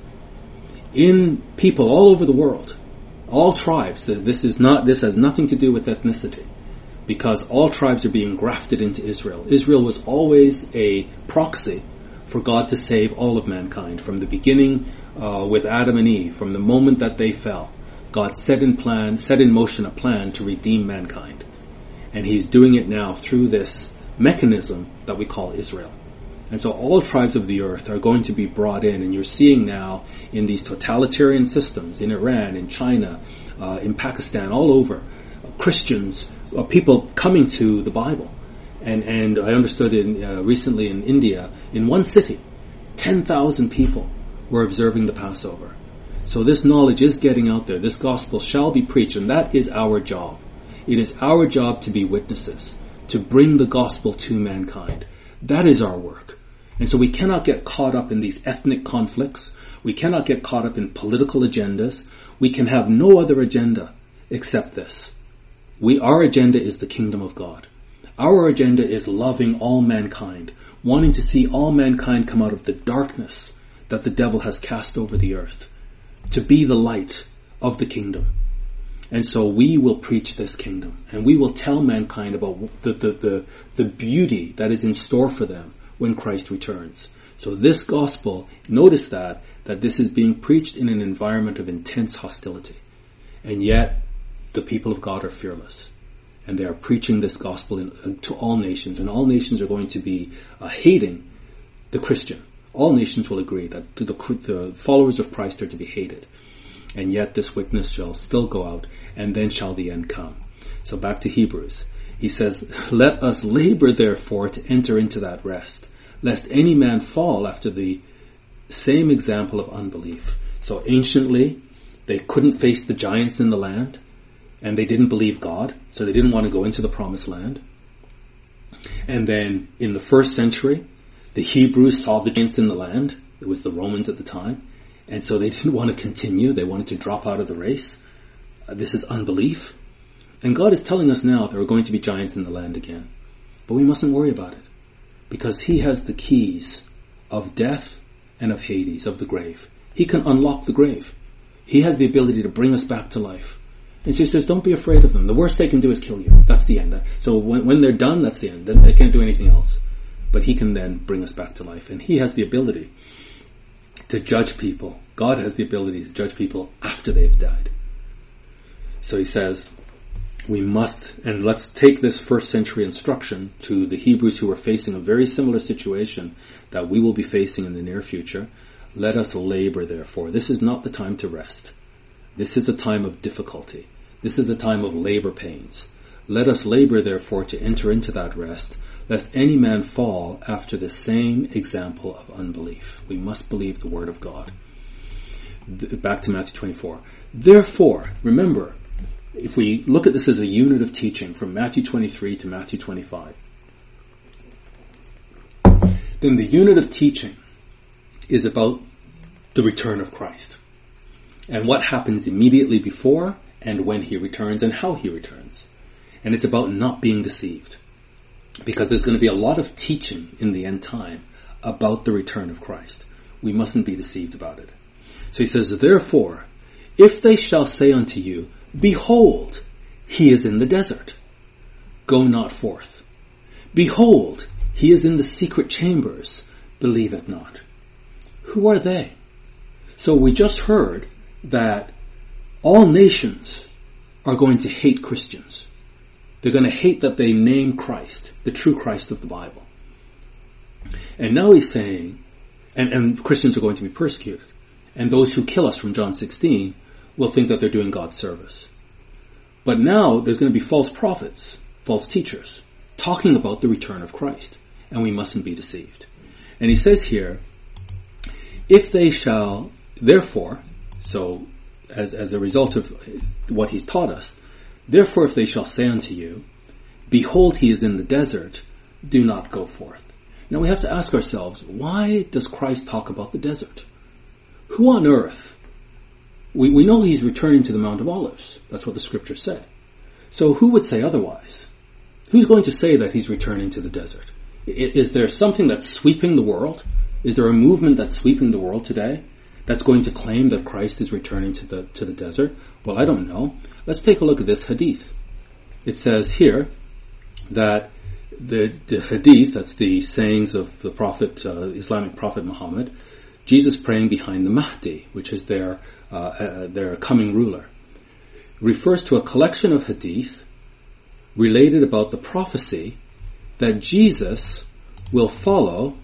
in people all over the world, all tribes. This has nothing to do with ethnicity, because all tribes are being grafted into Israel. Israel was always a proxy for God to save all of mankind. From the beginning with Adam and Eve, from the moment that they fell, God set in motion a plan to redeem mankind. And he's doing it now through this mechanism that we call Israel. And so all tribes of the earth are going to be brought in, and you're seeing now in these totalitarian systems, in Iran, in China, in Pakistan, all over, Christians, people coming to the Bible. And I understood recently in India, in one city, 10,000 people were observing the Passover. So this knowledge is getting out there. This gospel shall be preached, and that is our job. It is our job to be witnesses, to bring the gospel to mankind. That is our work. And so we cannot get caught up in these ethnic conflicts. We cannot get caught up in political agendas. We can have no other agenda except this. Our agenda is the kingdom of God. Our agenda is loving all mankind, wanting to see all mankind come out of the darkness that the devil has cast over the earth, to be the light of the kingdom. And so we will preach this kingdom, and we will tell mankind about the beauty that is in store for them when Christ returns. So this gospel, notice that this is being preached in an environment of intense hostility. And yet, the people of God are fearless. And they are preaching this gospel to all nations. And all nations are going to be hating the Christian. All nations will agree that the followers of Christ are to be hated. And yet this witness shall still go out, and then shall the end come. So back to Hebrews. He says, let us labor therefore to enter into that rest, lest any man fall after the same example of unbelief. So anciently, they couldn't face the giants in the land, and they didn't believe God, so they didn't want to go into the promised land. And then in the first century, the Hebrews saw the giants in the land. It was the Romans at the time. And so they didn't want to continue. They wanted to drop out of the race. This is unbelief. And God is telling us now there are going to be giants in the land again. But we mustn't worry about it, because He has the keys of death and of Hades, of the grave. He can unlock the grave. He has the ability to bring us back to life. And so He says, don't be afraid of them. The worst they can do is kill you. That's the end. So when they're done, that's the end. Then they can't do anything else. But He can then bring us back to life. And He has the ability to judge people. God has the ability to judge people after they've died. So He says, we must, and let's take this first century instruction to the Hebrews who are facing a very similar situation that we will be facing in the near future. Let us labor, therefore. This is not the time to rest. This is a time of difficulty. This is a time of labor pains. Let us labor, therefore, to enter into that rest, lest any man fall after the same example of unbelief. We must believe the word of God. Back to Matthew 24. Therefore, remember, if we look at this as a unit of teaching from Matthew 23 to Matthew 25, then the unit of teaching is about the return of Christ and what happens immediately before and when He returns and how He returns. And it's about not being deceived, because there's going to be a lot of teaching in the end time about the return of Christ. We mustn't be deceived about it. So He says, therefore, if they shall say unto you, behold, He is in the desert, go not forth. Behold, He is in the secret chambers, believe it not. Who are they? So we just heard that all nations are going to hate Christians. They're going to hate that they name Christ, the true Christ of the Bible. And now He's saying, and Christians are going to be persecuted. And those who kill us from John 16 will think that they're doing God's service. But now there's going to be false prophets, false teachers, talking about the return of Christ. And we mustn't be deceived. And He says here, if they shall, therefore, so as a result of what He's taught us, therefore if they shall say unto you, behold, He is in the desert, do not go forth. Now we have to ask ourselves, why does Christ talk about the desert? Who on earth? We know He's returning to the Mount of Olives. That's what the scriptures say. So who would say otherwise? Who's going to say that He's returning to the desert? Is there something that's sweeping the world? Is there a movement that's sweeping the world today that's going to claim that Christ is returning to the desert? Well, I don't know. Let's take a look at this hadith. It says here that the hadith, that's the sayings of the prophet, Islamic prophet Muhammad, Jesus praying behind the Mahdi, which is their coming ruler, refers to a collection of hadith related about the prophecy that Jesus will follow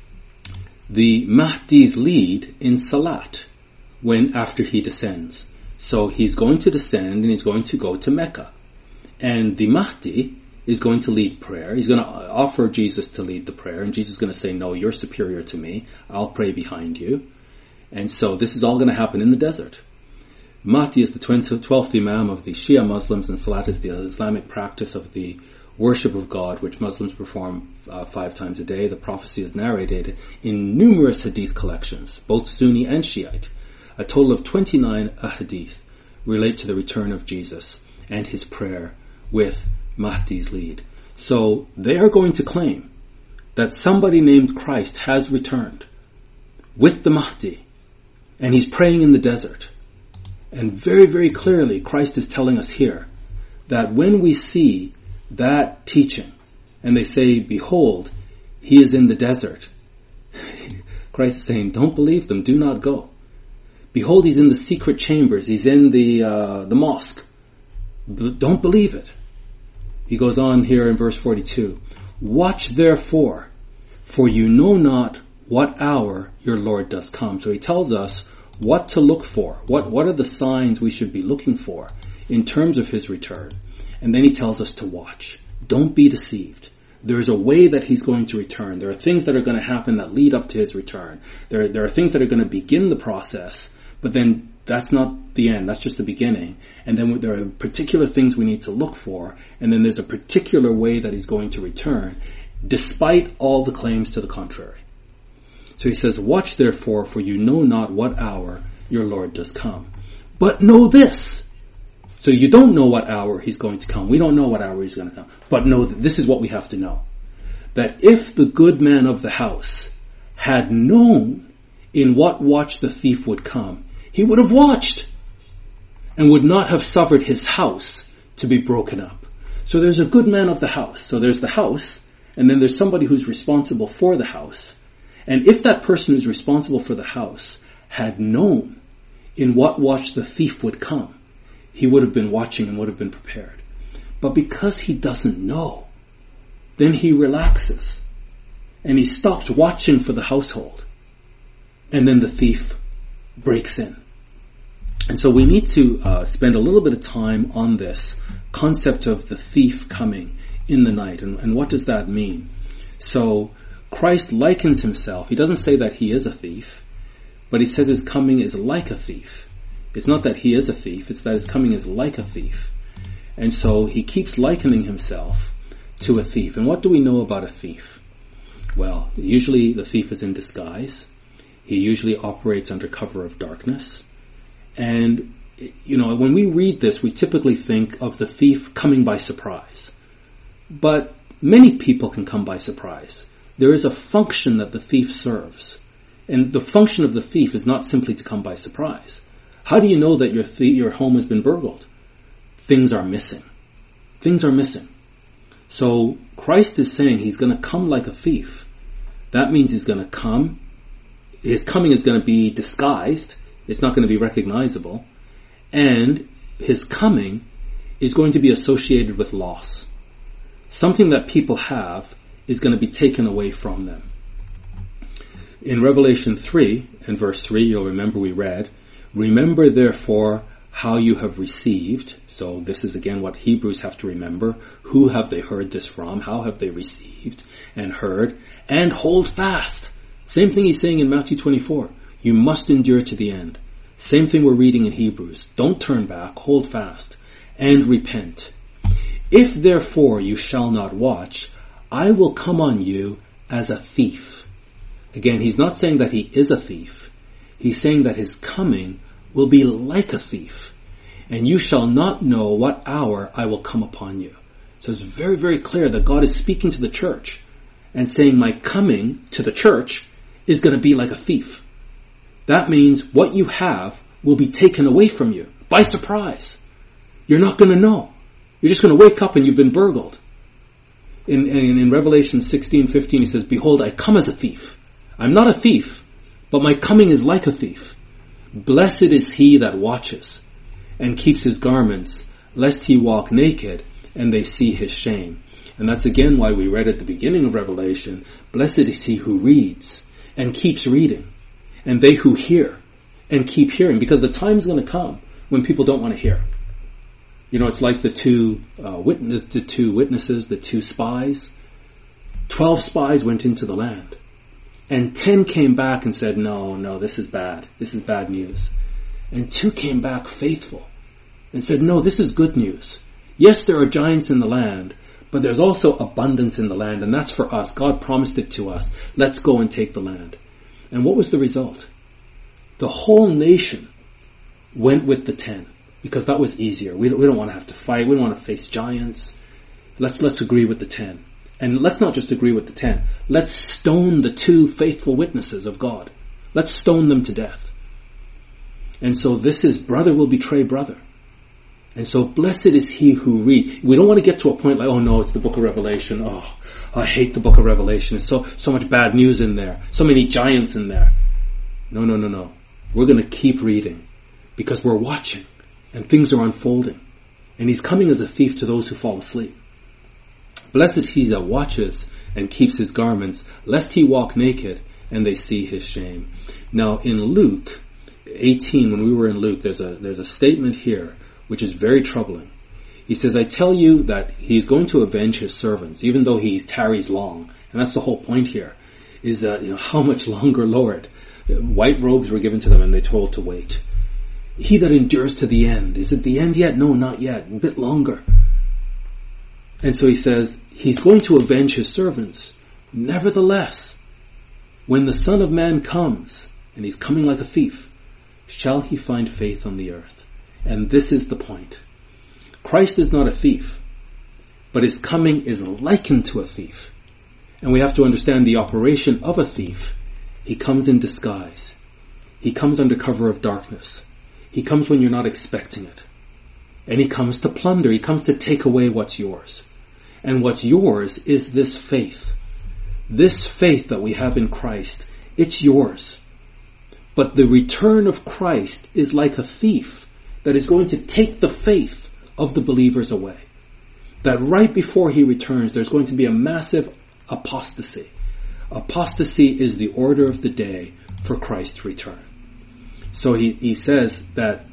the Mahdi's lead in Salat after he descends. So He's going to descend and He's going to go to Mecca. And the Mahdi is going to lead prayer. He's going to offer Jesus to lead the prayer, and Jesus is going to say, no, you're superior to me. I'll pray behind you. And so this is all going to happen in the desert. Mahdi is the 12th Imam of the Shia Muslims, and Salat is the Islamic practice of the worship of God, which Muslims perform 5 times a day. The prophecy is narrated in numerous hadith collections, both Sunni and Shiite. A total of 29 hadith relate to the return of Jesus and His prayer with Mahdi's lead. So they are going to claim that somebody named Christ has returned with the Mahdi, and He's praying in the desert. And very, very clearly, Christ is telling us here that when we see that teaching, and they say, behold, He is in the desert, Christ is saying, don't believe them, do not go. Behold, He's in the secret chambers, He's in the mosque. Don't believe it. He goes on here in verse 42. Watch therefore, for you know not what hour your Lord does come. So He tells us what to look for. What are the signs we should be looking for in terms of His return? And then He tells us to watch. Don't be deceived. There's a way that He's going to return. There are things that are going to happen that lead up to His return. There are things that are going to begin the process, but then that's not the end. That's just the beginning. And then there are particular things we need to look for, and then there's a particular way that He's going to return, despite all the claims to the contrary. So He says, watch therefore, for you know not what hour your Lord does come. But know this. So you don't know what hour he's going to come. We don't know what hour he's going to come. But know that this is what we have to know. That if the good man of the house had known in what watch the thief would come, he would have watched and would not have suffered his house to be broken up. So there's a good man of the house. So there's the house, and then there's somebody who's responsible for the house. And if that person who's responsible for the house had known in what watch the thief would come, he would have been watching and would have been prepared. But because he doesn't know, then he relaxes and he stops watching for the household. And then the thief breaks in. And so we need to spend a little bit of time on this concept of the thief coming in the night. And what does that mean? So Christ likens himself. He doesn't say that he is a thief, but he says his coming is like a thief. It's not that he is a thief, it's that his coming is like a thief. And so he keeps likening himself to a thief. And what do we know about a thief? Well, usually the thief is in disguise. He usually operates under cover of darkness. And, when we read this, we typically think of the thief coming by surprise. But many people can come by surprise. There is a function that the thief serves. And the function of the thief is not simply to come by surprise. How do you know that your home has been burgled? Things are missing. Things are missing. So Christ is saying he's going to come like a thief. That means he's going to come. His coming is going to be disguised. It's not going to be recognizable. And his coming is going to be associated with loss. Something that people have is going to be taken away from them. In Revelation 3 and verse 3, you'll remember we read, "Remember therefore how you have received." So this is again what Hebrews have to remember. Who have they heard this from? How have they received and heard? And hold fast. Same thing he's saying in Matthew 24. You must endure to the end. Same thing we're reading in Hebrews. Don't turn back, hold fast, and repent. If therefore you shall not watch, I will come on you as a thief. Again, he's not saying that he is a thief. He's saying that his coming will be like a thief. And you shall not know what hour I will come upon you. So it's very, very clear that God is speaking to the church and saying my coming to the church is going to be like a thief. That means what you have will be taken away from you by surprise. You're not going to know. You're just going to wake up and you've been burgled. In Revelation 16:15 he says, "Behold, I come as a thief. I'm not a thief, but my coming is like a thief. Blessed is he that watches and keeps his garments, lest he walk naked and they see his shame." And that's again why we read at the beginning of Revelation, "Blessed is he who reads and keeps reading, and they who hear and keep hearing," because the time's going to come when people don't want to hear. It's like the two witnesses, the two spies. 12 spies went into the land, and 10 came back and said, no, this is bad. This is bad news. And 2 came back faithful and said, no, this is good news. Yes, there are giants in the land, but there's also abundance in the land, and that's for us. God promised it to us. Let's go and take the land. And what was the result? The whole nation went with the 10, because that was easier. We don't want to have to fight. We don't want to face giants. Let's agree with the 10. And let's not just agree with the 10. Let's stone the 2 faithful witnesses of God. Let's stone them to death. And so this is brother will betray brother. And so blessed is he who reads. We don't want to get to a point like, oh no, it's the book of Revelation. Oh, I hate the book of Revelation. There's so much bad news in there. So many giants in there. No. We're going to keep reading because we're watching and things are unfolding. And he's coming as a thief to those who fall asleep. Blessed is he that watches and keeps his garments, lest he walk naked and they see his shame. Now in Luke 18, when we were in Luke, there's a statement here which is very troubling. He says, I tell you that he's going to avenge his servants, even though he tarries long. And that's the whole point here, is that, how much longer, Lord? White robes were given to them and they told to wait. He that endures to the end. Is it the end yet? No, not yet. A bit longer. And so he says, he's going to avenge his servants. Nevertheless, when the Son of Man comes, and he's coming like a thief, shall he find faith on the earth? And this is the point. Christ is not a thief, but his coming is likened to a thief. And we have to understand the operation of a thief. He comes in disguise. He comes under cover of darkness. He comes when you're not expecting it. And he comes to plunder. He comes to take away what's yours. And what's yours is this faith. This faith that we have in Christ, it's yours. But the return of Christ is like a thief that is going to take the faith of the believers away. That right before he returns, there's going to be a massive apostasy. Apostasy is the order of the day for Christ's return. So he says that,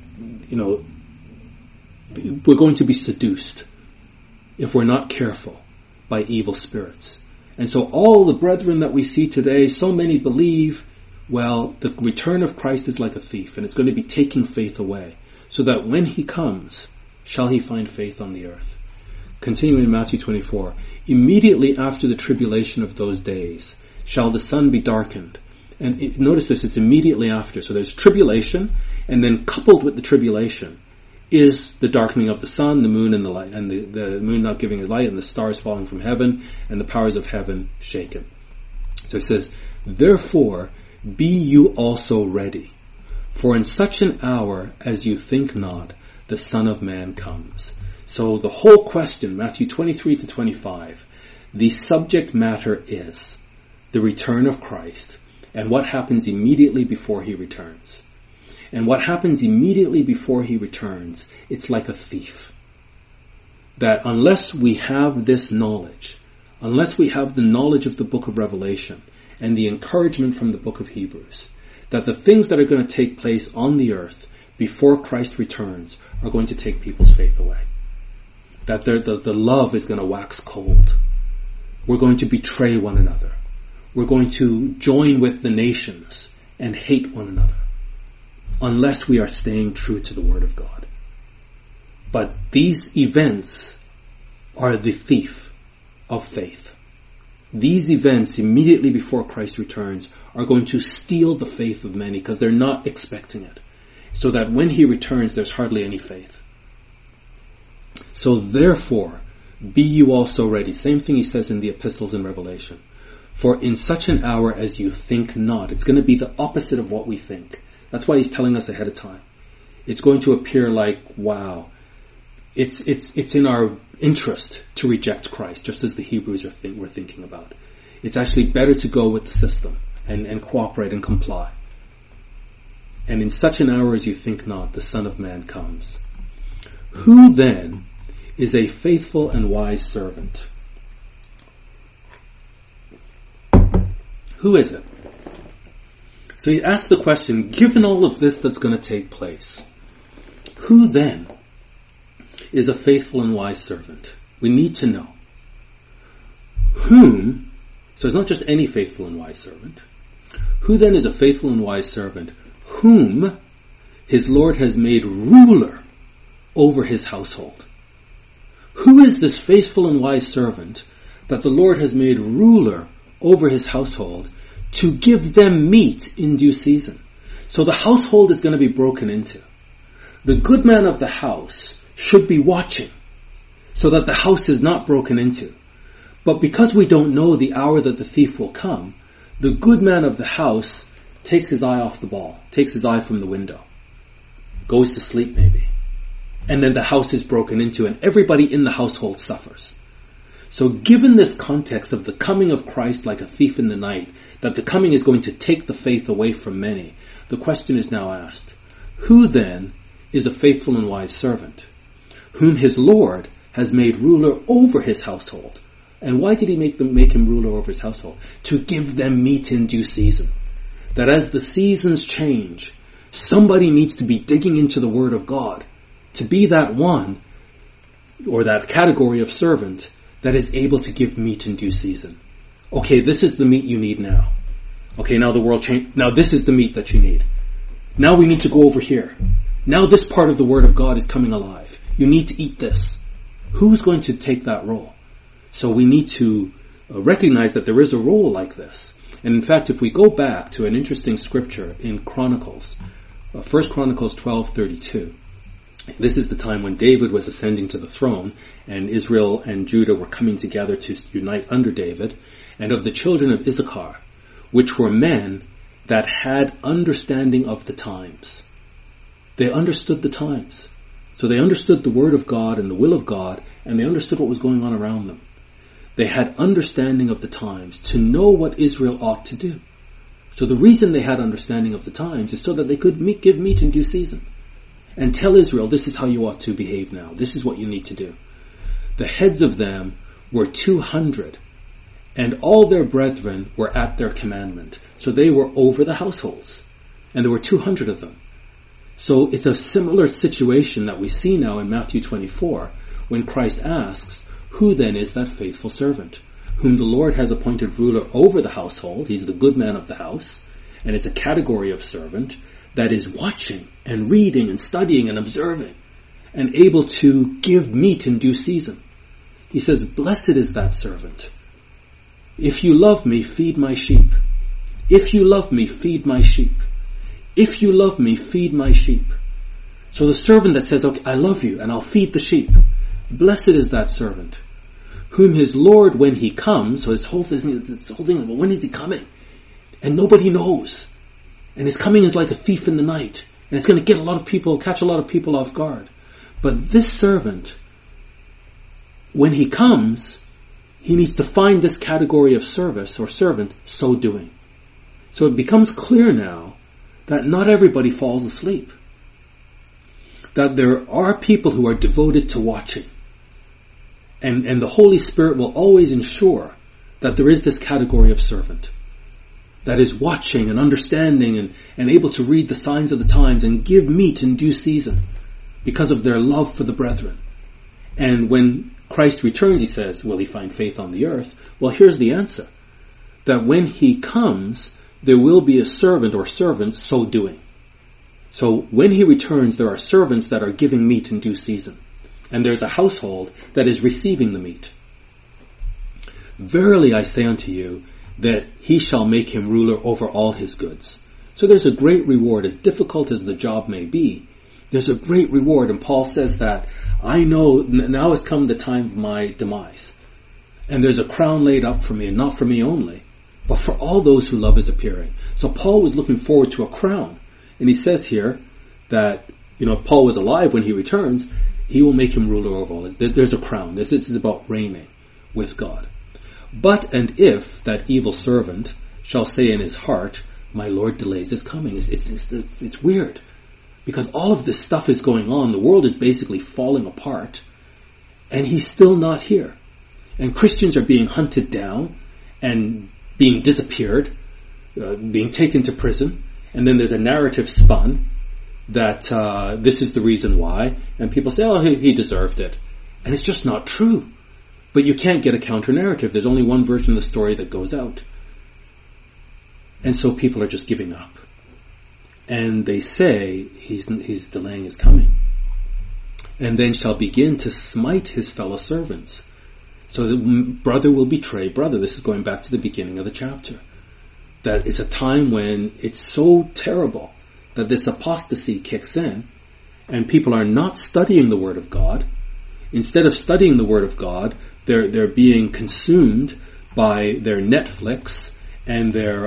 we're going to be seduced if we're not careful by evil spirits. And so all the brethren that we see today, so many believe, well, the return of Christ is like a thief, and it's going to be taking faith away, so that when he comes, shall he find faith on the earth. Continuing in Matthew 24, immediately after the tribulation of those days, shall the sun be darkened. And notice this, it's immediately after. So there's tribulation, and then coupled with the tribulation is the darkening of the sun, the moon, and the light, and the moon not giving his light, and the stars falling from heaven, and the powers of heaven shaken. So it says, therefore, be you also ready, for in such an hour as you think not, the Son of Man comes. So the whole question, Matthew 23 to 25, the subject matter is the return of Christ and what happens immediately before he returns. And what happens immediately before he returns, it's like a thief. That unless we have this knowledge, unless we have the knowledge of the book of Revelation and the encouragement from the book of Hebrews, that the things that are going to take place on the earth before Christ returns are going to take people's faith away. That the love is going to wax cold. We're going to betray one another. We're going to join with the nations and hate one another, unless we are staying true to the Word of God. But these events are the thief of faith. These events immediately before Christ returns are going to steal the faith of many because they're not expecting it. So that when he returns, there's hardly any faith. So therefore, be you also ready. Same thing he says in the epistles in Revelation. For in such an hour as you think not. It's going to be the opposite of what we think. That's why he's telling us ahead of time. It's going to appear like, wow, it's in our interest to reject Christ, just as the Hebrews were thinking about. It's actually better to go with the system and cooperate and comply. And in such an hour as you think not, the Son of Man comes. Who then is a faithful and wise servant? Who is it? So he asks the question, given all of this that's going to take place, who then is a faithful and wise servant? We need to know. Whom, so it's not just any faithful and wise servant. Who then is a faithful and wise servant whom his Lord has made ruler over his household? Who is this faithful and wise servant that the Lord has made ruler over his household to give them meat in due season? So the household is going to be broken into. The good man of the house should be watching so that the house is not broken into. But because we don't know the hour that the thief will come, the good man of the house takes his eye off the ball, takes his eye from the window, goes to sleep maybe. And then the house is broken into and everybody in the household suffers. So given this context of the coming of Christ like a thief in the night, that the coming is going to take the faith away from many, the question is now asked, who then is a faithful and wise servant, whom his Lord has made ruler over his household? And why did he make him ruler over his household? To give them meat in due season. That as the seasons change, somebody needs to be digging into the Word of God to be that one, or that category of servant, that is able to give meat in due season. Okay, this is the meat you need now. Okay, now the world changed. Now this is the meat that you need. Now we need to go over here. Now this part of the Word of God is coming alive. You need to eat this. Who's going to take that role? So we need to recognize that there is a role like this. And in fact, if we go back to an interesting scripture in Chronicles, 1 Chronicles 12:32, This is the time when David was ascending to the throne, and Israel and Judah were coming together to unite under David. And of the children of Issachar, which were men that had understanding of the times. They understood the times. So they understood the word of God and the will of God, and they understood what was going on around them. They had understanding of the times to know what Israel ought to do. So the reason they had understanding of the times is so that they could give meat in due season and tell Israel, this is how you ought to behave now. This is what you need to do. The heads of them were 200, and all their brethren were at their commandment. So they were over the households, and there were 200 of them. So it's a similar situation that we see now in Matthew 24, when Christ asks, who then is that faithful servant, whom the Lord has appointed ruler over the household? He's the good man of the house, and it's a category of servant that is watching and reading and studying and observing and able to give meat in due season. He says, blessed is that servant. If you love me, feed my sheep. If you love me, feed my sheep. If you love me, feed my sheep. So the servant that says, okay, I love you and I'll feed the sheep. Blessed is that servant, whom his Lord, when he comes, so this whole thing, well, when is he coming? And nobody knows. And his coming is like a thief in the night. And it's going to catch a lot of people off guard. But this servant, when he comes, he needs to find this category of service or servant so doing. So it becomes clear now that not everybody falls asleep. That there are people who are devoted to watching. And the Holy Spirit will always ensure that there is this category of servant that is watching and understanding and able to read the signs of the times and give meat in due season because of their love for the brethren. And when Christ returns, he says, will he find faith on the earth? Well, here's the answer. That when he comes, there will be a servant or servants so doing. So when he returns, there are servants that are giving meat in due season. And there's a household that is receiving the meat. Verily I say unto you, that he shall make him ruler over all his goods. So there's a great reward, as difficult as the job may be. There's a great reward, and Paul says that, I know now has come the time of my demise. And there's a crown laid up for me, and not for me only, but for all those who love his appearing. So Paul was looking forward to a crown. And he says here that, if Paul was alive when he returns, he will make him ruler over all. There's a crown. This is about reigning with God. But, and if that evil servant shall say in his heart, my Lord delays his coming. It's weird. Because all of this stuff is going on. The world is basically falling apart. And he's still not here. And Christians are being hunted down and being disappeared, being taken to prison. And then there's a narrative spun that this is the reason why. And people say, oh, he deserved it. And it's just not true. But you can't get a counter-narrative. There's only one version of the story that goes out. And so people are just giving up. And they say he's delaying his coming. And then shall begin to smite his fellow servants. So the brother will betray brother. This is going back to the beginning of the chapter. That it's a time when it's so terrible that this apostasy kicks in and people are not studying the Word of God. Instead of studying the Word of God, they're being consumed by their Netflix and their,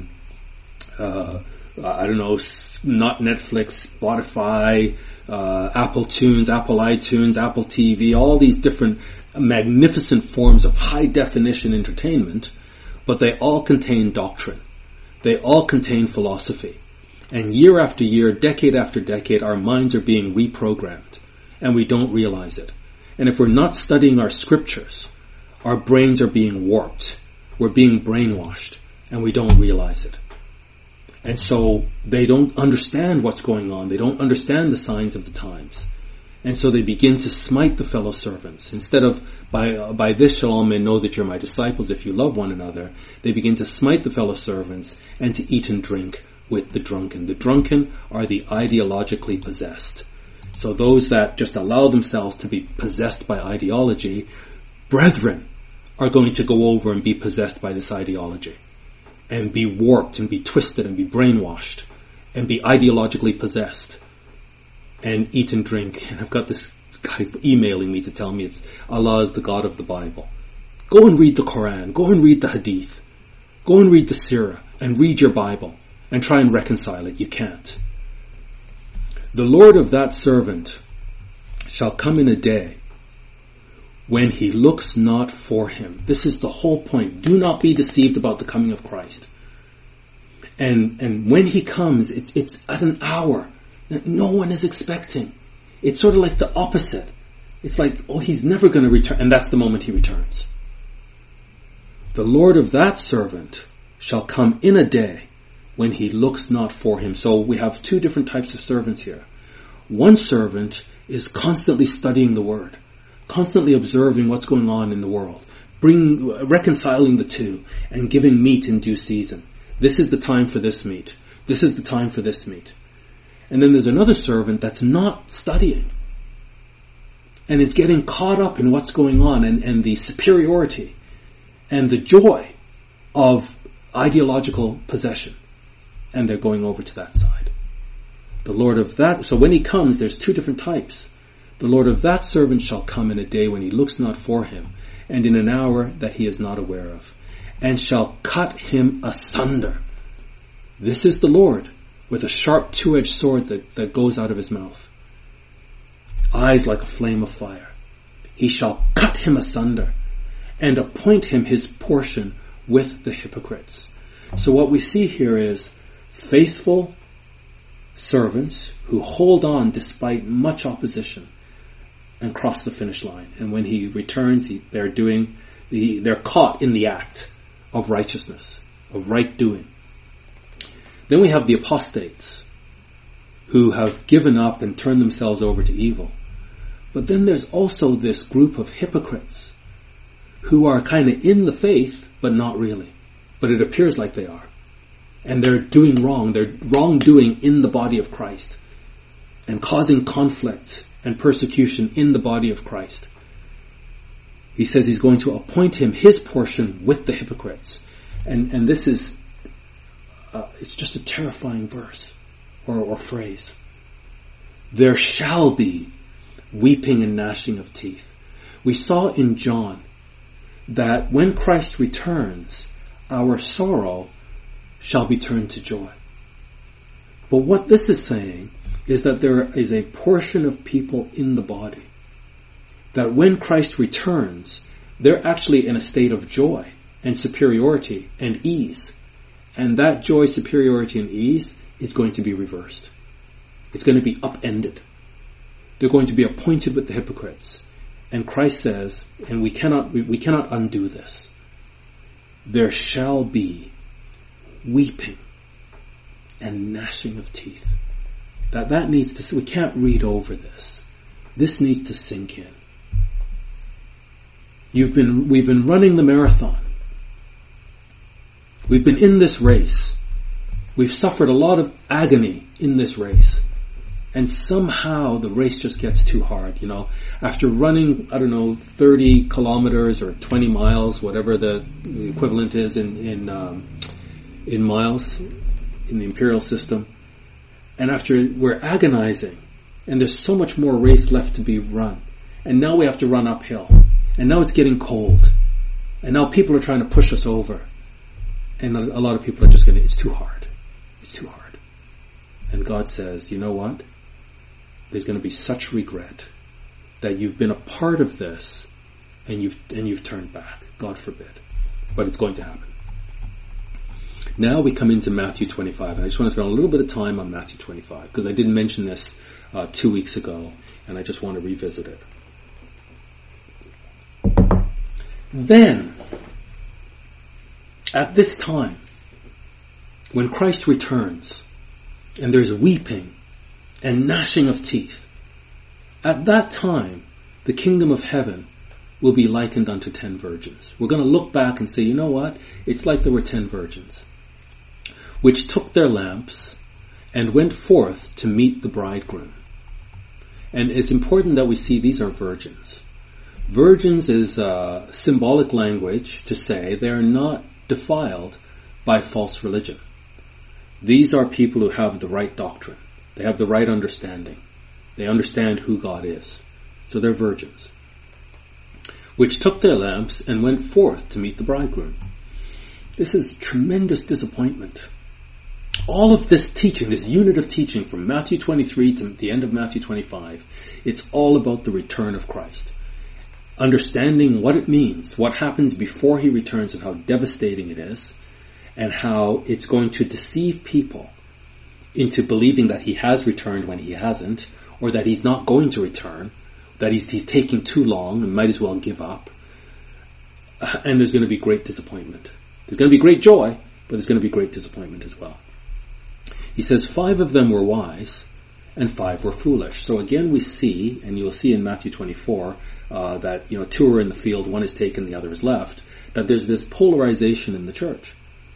not Netflix, Spotify, Apple Tunes, Apple iTunes, Apple TV, all these different magnificent forms of high definition entertainment, but they all contain doctrine. They all contain philosophy. And year after year, decade after decade, our minds are being reprogrammed, and we don't realize it. And if we're not studying our scriptures, our brains are being warped. We're being brainwashed, and we don't realize it. And so they don't understand what's going on. They don't understand the signs of the times. And so they begin to smite the fellow servants. Instead of, by this shall all men know that you're my disciples if you love one another, they begin to smite the fellow servants and to eat and drink with the drunken. The drunken are the ideologically possessed. So those that just allow themselves to be possessed by ideology, brethren, are going to go over and be possessed by this ideology. And be warped and be twisted and be brainwashed and be ideologically possessed. and eat and drink. And I've got this guy emailing me to tell me Allah is the God of the Bible. Go and read the Quran. Go and read the Hadith. Go and read the Sirah and read your Bible and try and reconcile it. You can't. The Lord of that servant shall come in a day when he looks not for him. This is the whole point. Do not be deceived about the coming of Christ. And when he comes, it's at an hour that no one is expecting. It's sort of like the opposite. It's like, oh, he's never going to return. And that's the moment he returns. The Lord of that servant shall come in a day when he looks not for him. So we have two different types of servants here. One servant is constantly studying the word, constantly observing what's going on in the world, reconciling the two, and giving meat in due season. This is the time for this meat. This is the time for this meat. And then there's another servant that's not studying and is getting caught up in what's going on and the superiority and the joy of ideological possession. And they're going over to that side. The Lord of that, so when he comes, there's two different types. The Lord of that servant shall come in a day when he looks not for him, and in an hour that he is not aware of, and shall cut him asunder. This is the Lord, with a sharp two-edged sword that goes out of his mouth. Eyes like a flame of fire. He shall cut him asunder, and appoint him his portion with the hypocrites. So what we see here is faithful servants who hold on despite much opposition and cross the finish line. And when he returns, they're caught in the act of righteousness, of right doing. Then we have the apostates who have given up and turned themselves over to evil. But then there's also this group of hypocrites who are kind of in the faith, but not really. But it appears like they are. And they're doing wrong. They're wrongdoing in the body of Christ and causing conflict and persecution in the body of Christ. He says he's going to appoint him his portion with the hypocrites. And this is, it's just a terrifying verse or phrase. There shall be weeping and gnashing of teeth. We saw in John that when Christ returns, our sorrow shall be turned to joy. But what this is saying is that there is a portion of people in the body that when Christ returns, they're actually in a state of joy and superiority and ease. And that joy, superiority, and ease is going to be reversed. It's going to be upended. They're going to be appointed with the hypocrites. And Christ says, and we cannot undo this. There shall be weeping and gnashing of teeth. That needs to, we can't read over this. This needs to sink in. We've been running the marathon. We've been in this race. We've suffered a lot of agony in this race. And somehow the race just gets too hard, After running, 30 kilometers or 20 miles, whatever the equivalent is in miles in the imperial system. And after we're agonizing, and there's so much more race left to be run. And now we have to run uphill. And now it's getting cold. And now people are trying to push us over. And a lot of people are just it's too hard. It's too hard. And God says, you know what? There's going to be such regret that you've been a part of this and you've turned back. God forbid. But it's going to happen. Now we come into Matthew 25, and I just want to spend a little bit of time on Matthew 25 because I didn't mention this 2 weeks ago, and I just want to revisit it. Then, at this time, when Christ returns, and there's weeping and gnashing of teeth, at that time, the kingdom of heaven will be likened unto 10 virgins. We're going to look back and say, you know what? It's like there were 10 virgins, which took their lamps and went forth to meet the bridegroom. And it's important that we see these are virgins. Virgins is symbolic language to say they're not defiled by false religion. These are people who have the right doctrine. They have the right understanding. They understand who God is. So they're virgins. Which took their lamps and went forth to meet the bridegroom. This is tremendous disappointment. All of this teaching, this unit of teaching from Matthew 23 to the end of Matthew 25, it's all about the return of Christ. Understanding what it means, what happens before he returns and how devastating it is, and how it's going to deceive people into believing that he has returned when he hasn't, or that he's not going to return, that he's taking too long and might as well give up. And there's going to be great disappointment. There's going to be great joy, but there's going to be great disappointment as well. He says 5 of them were wise and 5 were foolish. So again we see, and you'll see in Matthew 24, that 2 are in the field, 1 is taken, the other is left, that there's this polarization in the church.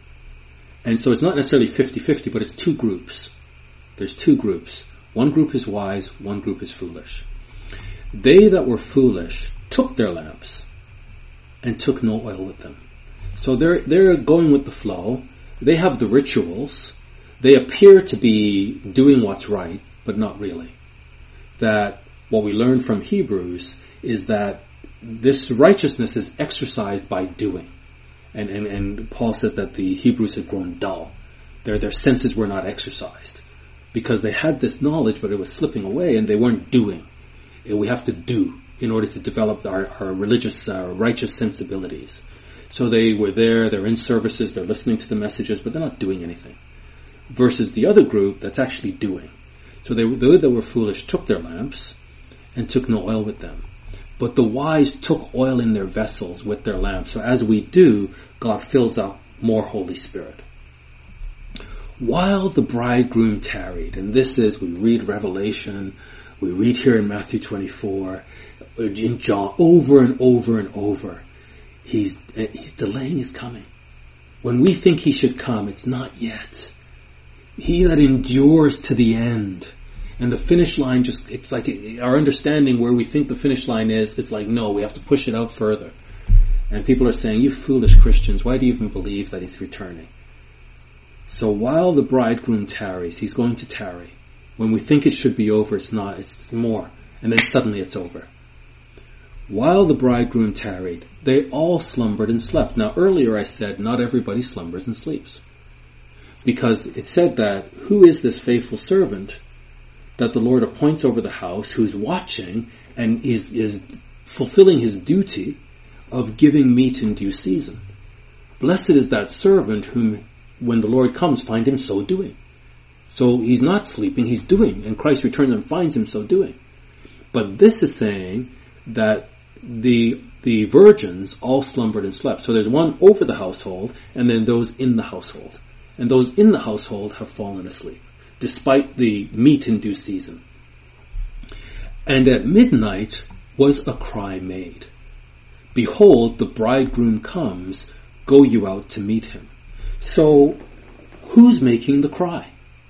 And so it's not necessarily 50-50, but it's 2 groups. There's 2 groups. One group is wise, one group is foolish. They that were foolish took their lamps and took no oil with them. So they're going with the flow. They have the rituals. They appear to be doing what's right, but not really. That what we learn from Hebrews is that this righteousness is exercised by doing. And Paul says that the Hebrews had grown dull. Their senses were not exercised. Because they had this knowledge, but it was slipping away and they weren't doing. And we have to do in order to develop our religious, righteous sensibilities. So they were there, they're in services, they're listening to the messages, but they're not doing anything. Versus the other group that's actually doing. So those that were foolish took their lamps and took no oil with them. But the wise took oil in their vessels with their lamps. So as we do, God fills up more Holy Spirit. While the bridegroom tarried, and this is, we read Revelation, we read here in Matthew 24, in John, over and over and over, he's delaying his coming. When we think he should come, it's not yet. He that endures to the end. And the finish line it's like our understanding where we think the finish line is, it's like, no, we have to push it out further. And people are saying, you foolish Christians, why do you even believe that he's returning? So while the bridegroom tarries, he's going to tarry. When we think it should be over, it's not, it's more. And then suddenly it's over. While the bridegroom tarried, they all slumbered and slept. Now earlier I said, not everybody slumbers and sleeps. Because it said that, who is this faithful servant that the Lord appoints over the house, who's watching and is fulfilling his duty of giving meat in due season? Blessed is that servant whom, when the Lord comes, find him so doing. So he's not sleeping, he's doing, and Christ returns and finds him so doing. But this is saying that the virgins all slumbered and slept. So there's one over the household, and then those in the household. And those in the household have fallen asleep, despite the meat in due season. And at midnight was a cry made. Behold, the bridegroom comes, go you out to meet him. So, who's making the cry?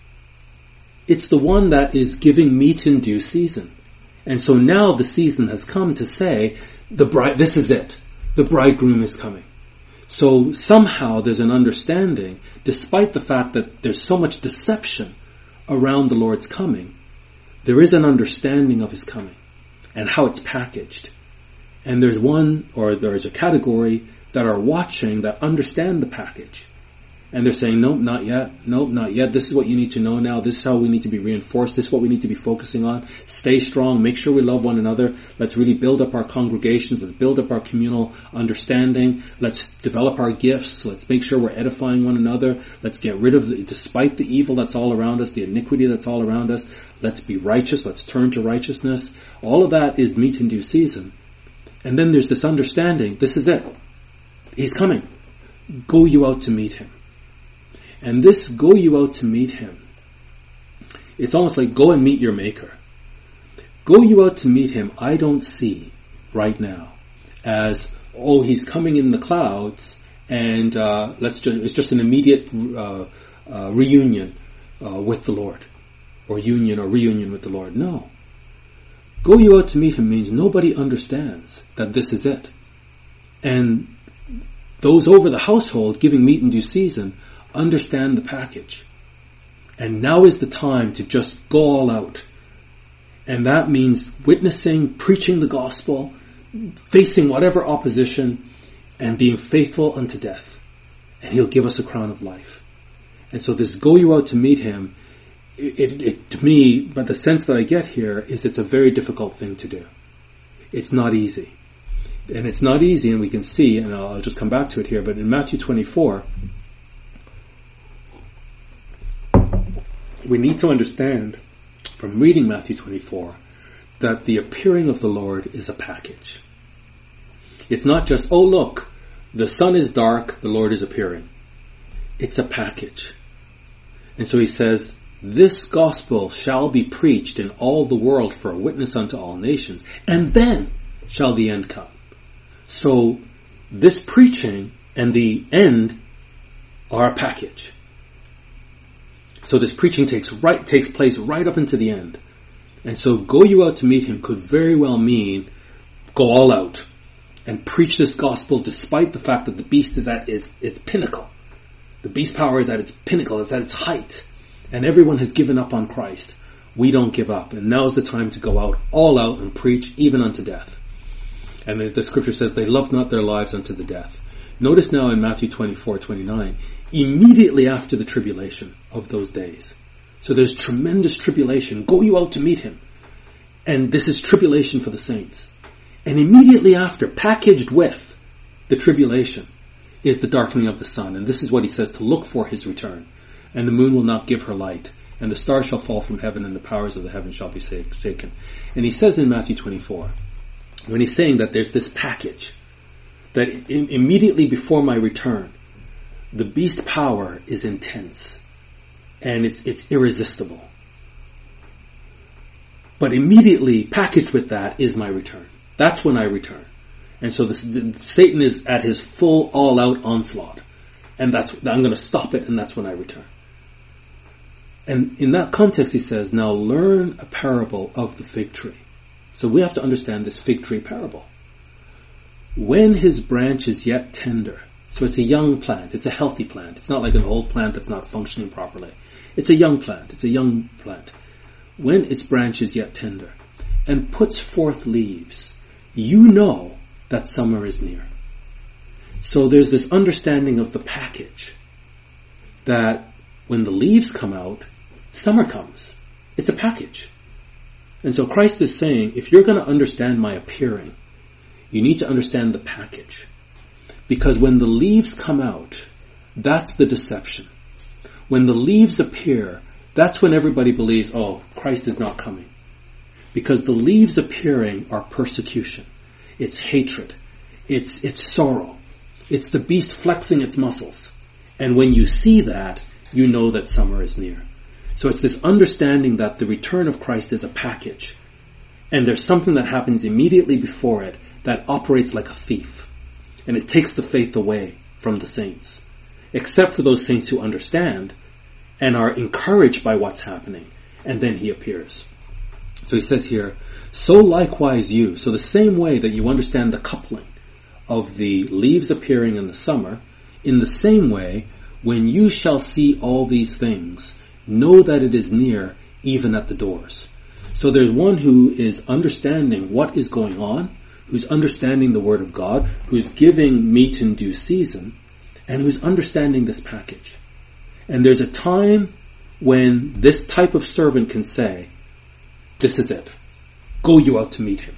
It's the one that is giving meat in due season. And so now the season has come to say, this is it. The bridegroom is coming. So somehow there's an understanding, despite the fact that there's so much deception around the Lord's coming, there is an understanding of his coming and how it's packaged. And there's a category that are watching that understand the package. And they're saying, nope, not yet. Nope, not yet. This is what you need to know now. This is how we need to be reinforced. This is what we need to be focusing on. Stay strong. Make sure we love one another. Let's really build up our congregations. Let's build up our communal understanding. Let's develop our gifts. Let's make sure we're edifying one another. Let's get rid of, despite the evil that's all around us, the iniquity that's all around us, let's be righteous. Let's turn to righteousness. All of that is meat in due season. And then there's this understanding. This is it. He's coming. Go you out to meet him. And this go you out to meet him, it's almost like go and meet your maker. Go you out to meet him, I don't see right now as, he's coming in the clouds and it's just an immediate reunion with the Lord. Or union or reunion with the Lord. No. Go you out to meet him means nobody understands that this is it. And those over the household giving meat in due season understand the package. And now is the time to just go all out And that means witnessing, preaching the gospel, facing whatever opposition, and being faithful unto death. And he'll give us a crown of life. And so this go you out to meet him, it to me, but the sense that I get here is it's a very difficult thing to do. It's not easy. And it's not easy, and we can see, and I'll just come back to it here, but in Matthew 24, we need to understand from reading Matthew 24 that the appearing of the Lord is a package. It's not just, oh look, the sun is dark, the Lord is appearing. It's a package. And so he says, this gospel shall be preached in all the world for a witness unto all nations, and then shall the end come. So this preaching and the end are a package. So this preaching takes place right up into the end. And so go you out to meet him could very well mean go all out and preach this gospel despite the fact that the beast is at its pinnacle. The beast power is at its pinnacle, it's at its height. And everyone has given up on Christ. We don't give up. And now is the time to go out, all out, and preach even unto death. And the scripture says they loved not their lives unto the death. Notice now in Matthew 24:29, immediately after the tribulation of those days. So there's tremendous tribulation. Go you out to meet him. And this is tribulation for the saints. And immediately after, packaged with the tribulation, is the darkening of the sun. And this is what he says, to look for his return. And the moon will not give her light. And the stars shall fall from heaven, and the powers of the heavens shall be shaken. And he says in Matthew 24, when he's saying that there's this package, that immediately before my return, the beast power is intense. And it's irresistible. But immediately packaged with that is my return. That's when I return. And so Satan is at his full all-out onslaught. And I'm going to stop it, and that's when I return. And in that context, he says, now learn a parable of the fig tree. So we have to understand this fig tree parable. When his branch is yet tender, so it's a young plant, it's a healthy plant. It's not like an old plant that's not functioning properly. It's a young plant, When its branch is yet tender, and puts forth leaves, you know that summer is near. So there's this understanding of the package, that when the leaves come out, summer comes. It's a package. And so Christ is saying, if you're going to understand my appearing, you need to understand the package. Because when the leaves come out, that's the deception. When the leaves appear, that's when everybody believes, oh, Christ is not coming. Because the leaves appearing are persecution. It's hatred. It's sorrow. It's the beast flexing its muscles. And when you see that, you know that summer is near. So it's this understanding that the return of Christ is a package. And there's something that happens immediately before it that operates like a thief. And it takes the faith away from the saints. Except for those saints who understand and are encouraged by what's happening. And then he appears. So he says here, so likewise you. So the same way that you understand the coupling of the leaves appearing in the summer, in the same way, when you shall see all these things, know that it is near, even at the doors. So there's one who is understanding what is going on, who's understanding the Word of God, who's giving meat in due season, and who's understanding this package. And there's a time when this type of servant can say, this is it. Go you out to meet him.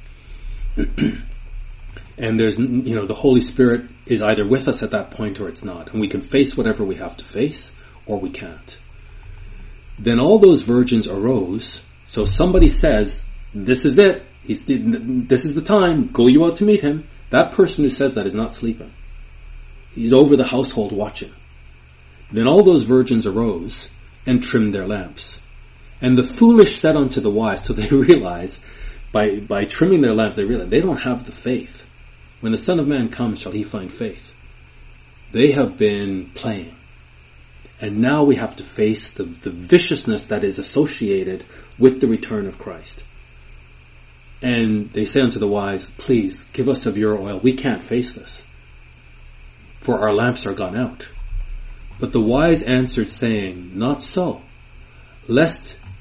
And there's, the Holy Spirit is either with us at that point or it's not. And we can face whatever we have to face, or we can't. Then all those virgins arose. So somebody says, this is it. This is the time. Go you out to meet him. That person who says that is not sleeping. He's over the household watching. Then all those virgins arose and trimmed their lamps. And the foolish said unto the wise, so they realize, by trimming their lamps, they realize they don't have the faith. When the Son of Man comes, shall he find faith? They have been playing. And now we have to face the viciousness that is associated with the return of Christ. And they say unto the wise, please, give us of your oil. We can't face this, for our lamps are gone out. But the wise answered, saying, not so, lest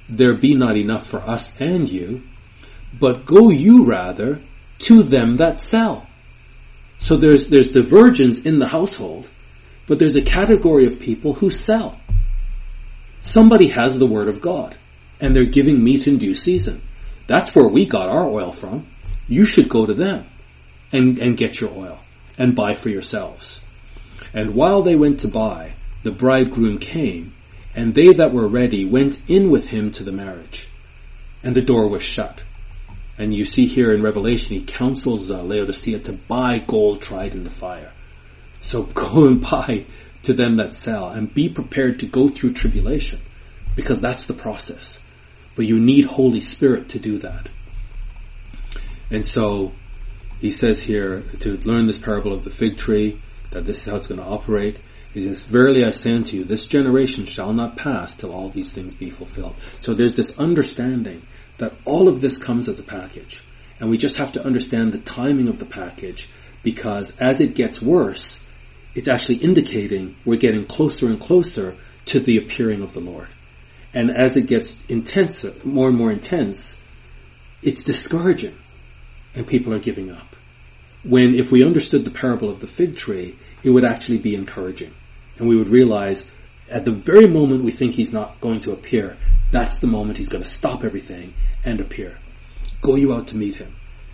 there be not enough for us and you, but go you rather to them that sell. So there's divergence in the household, but there's a category of people who sell. Somebody has the word of God, and they're giving meat in due season. That's where we got our oil from. You should go to them and get your oil and buy for yourselves. And while they went to buy, the bridegroom came, and they that were ready went in with him to the marriage, and the door was shut. And you see here in Revelation, he counsels Laodicea to buy gold tried in the fire. So go and buy to them that sell, and be prepared to go through tribulation, because that's the process. But you need Holy Spirit to do that. And so he says here to learn this parable of the fig tree, that this is how it's going to operate. He says, verily I say unto you, this generation shall not pass till all these things be fulfilled. So there's this understanding that all of this comes as a package. And we just have to understand the timing of the package, because as it gets worse, it's actually indicating we're getting closer and closer to the appearing of the Lord. And as it gets intenser, more and more intense, it's discouraging, and people are giving up. When if we understood the parable of the fig tree, it would actually be encouraging. And we would realize at the very moment we think he's not going to appear, that's the moment he's going to stop everything and appear. Go you out to meet him.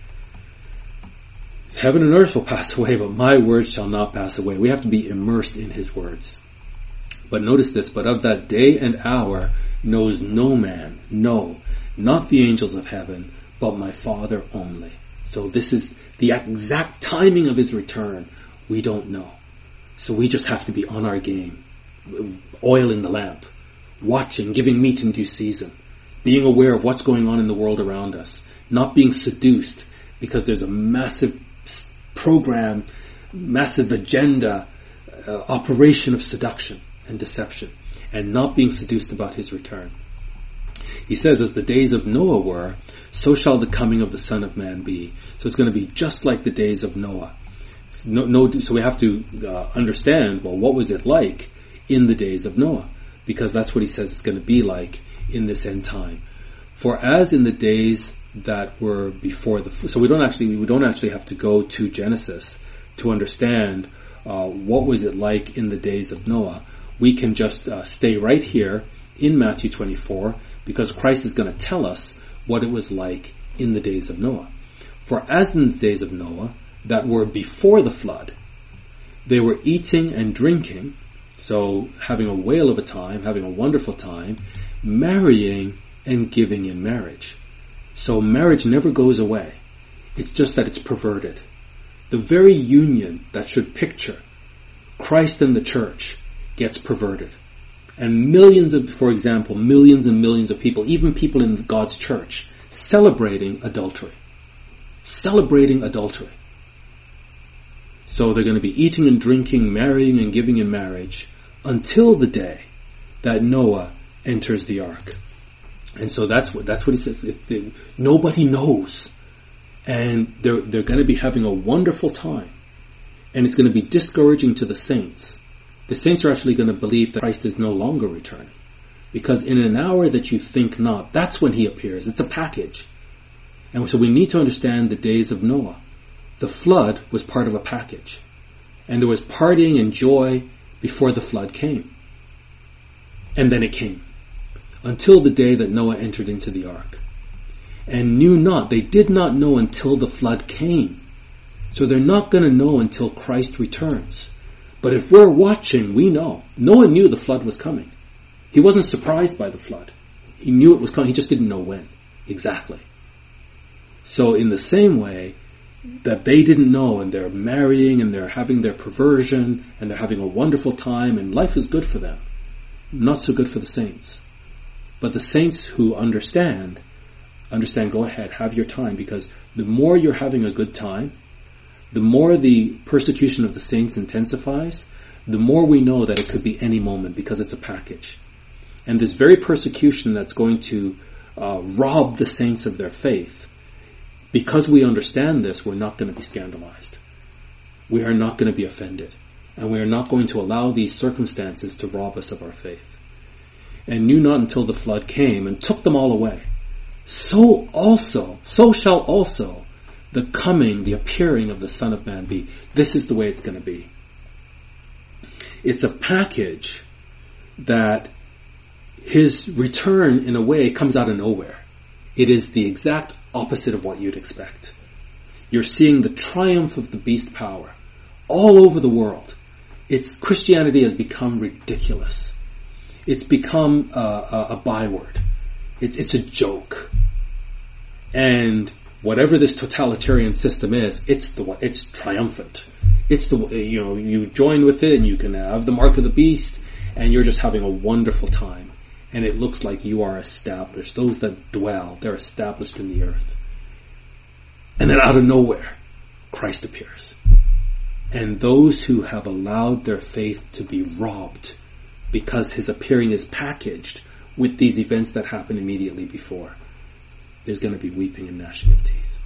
Heaven and earth will pass away, but my words shall not pass away. We have to be immersed in his words. But notice this, but of that day and hour knows no man, no, not the angels of heaven, but my Father only. So this is the exact timing of his return. We don't know. So we just have to be on our game, oil in the lamp, watching, giving meat in due season, being aware of what's going on in the world around us, not being seduced because there's a massive program, massive agenda, operation of seduction and deception, and not being seduced about his return. He says, as the days of Noah were, so shall the coming of the Son of Man be. So it's going to be just like the days of Noah. So we have to understand, well, what was it like in the days of Noah? Because that's what he says it's going to be like in this end time. For as in the days that were before so we don't actually have to go to Genesis to understand what was it like in the days of Noah. We can just stay right here in Matthew 24, because Christ is going to tell us what it was like in the days of Noah. For as in the days of Noah that were before the flood, they were eating and drinking, so having a whale of a time, having a wonderful time, marrying and giving in marriage. So marriage never goes away. It's just that it's perverted. The very union that should picture Christ and the church gets perverted. And millions and millions of people, even people in God's church, celebrating adultery. Celebrating adultery. So they're going to be eating and drinking, marrying and giving in marriage until the day that Noah enters the ark. And so that's what he says. Nobody knows. And they're going to be having a wonderful time. And it's going to be discouraging to the saints. The saints are actually going to believe that Christ is no longer returning. Because in an hour that you think not, that's when he appears. It's a package. And so we need to understand the days of Noah. The flood was part of a package. And there was partying and joy before the flood came. And then it came. Until the day that Noah entered into the ark. And knew not, they did not know until the flood came. So they're not going to know until Christ returns. But if we're watching, we know. Noah knew the flood was coming. He wasn't surprised by the flood. He knew it was coming, he just didn't know when. Exactly. So in the same way that they didn't know, and they're marrying, and they're having their perversion, and they're having a wonderful time, and life is good for them. Not so good for the saints. But the saints who understand, go ahead, have your time, because the more you're having a good time, the more the persecution of the saints intensifies, the more we know that it could be any moment, because it's a package. And this very persecution that's going to rob the saints of their faith, because we understand this, we're not going to be scandalized. We are not going to be offended. And we are not going to allow these circumstances to rob us of our faith. and knew not until the flood came and took them all away. So shall also the appearing of the Son of Man be. This is the way it's going to be. It's a package that his return, in a way, comes out of nowhere. It is the exact opposite of what you'd expect. You're seeing the triumph of the beast power all over the world. Christianity has become ridiculous. It's become a byword. It's a joke. And whatever this totalitarian system is, it's triumphant. It's you join with it and you can have the mark of the beast and you're just having a wonderful time. And it looks like you are established. Those that dwell, they're established in the earth. And then out of nowhere, Christ appears. And those who have allowed their faith to be robbed because his appearing is packaged with these events that happen immediately before, there's going to be weeping and gnashing of teeth.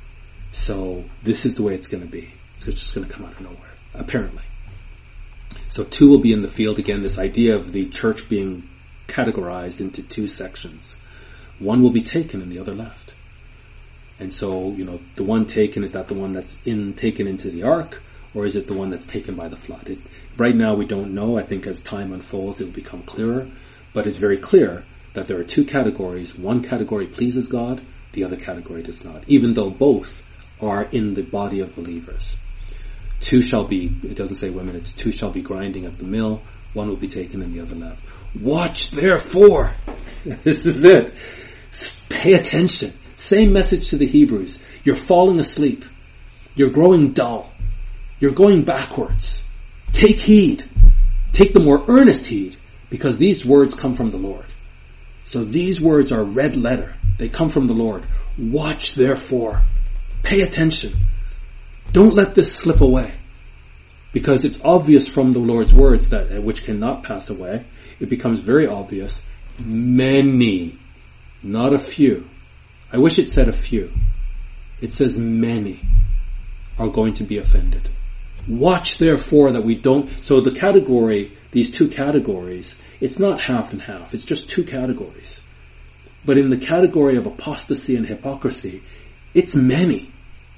So this is the way it's going to be. It's just going to come out of nowhere, apparently. So 2 will be in the field again, this idea of the church being categorized into 2 sections. One will be taken and the other left. And so, the one taken, is that the one that's taken into the ark, or is it the one that's taken by the flood? Right now we don't know. I think as time unfolds it will become clearer. But it's very clear that there are 2 categories. One category pleases God, the other category does not, even though both are in the body of believers. 2 shall be, it doesn't say women, it's 2 shall be grinding at the mill, one will be taken and the other left. Watch therefore. This is it. Pay attention. Same message to the Hebrews. You're falling asleep. You're growing dull. You're going backwards. Take heed. Take the more earnest heed, because these words come from the Lord. So these words are red letter. They come from the Lord. Watch therefore. Pay attention. Don't let this slip away. Because it's obvious from the Lord's words that which cannot pass away. It becomes very obvious. Many, not a few. I wish it said a few. It says many are going to be offended. Watch therefore that we don't. So the category, these 2 categories, it's not half and half. It's just 2 categories. But in the category of apostasy and hypocrisy, it's many.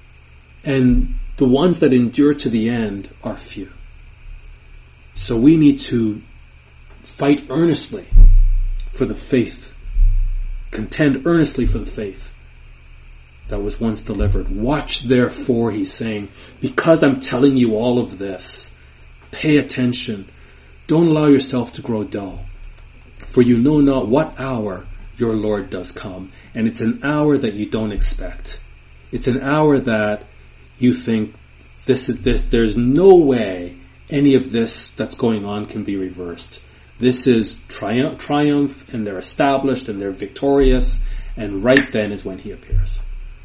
And the ones that endure to the end are few. So we need to fight earnestly for the faith. Contend earnestly for the faith that was once delivered. Watch therefore, he's saying, because I'm telling you all of this, pay attention. Don't allow yourself to grow dull. For you know not what hour your Lord does come. And it's an hour that you don't expect. It's an hour that you think, there's no way any of this that's going on can be reversed. This is triumph, and they're established, and they're victorious, and right then is when he appears.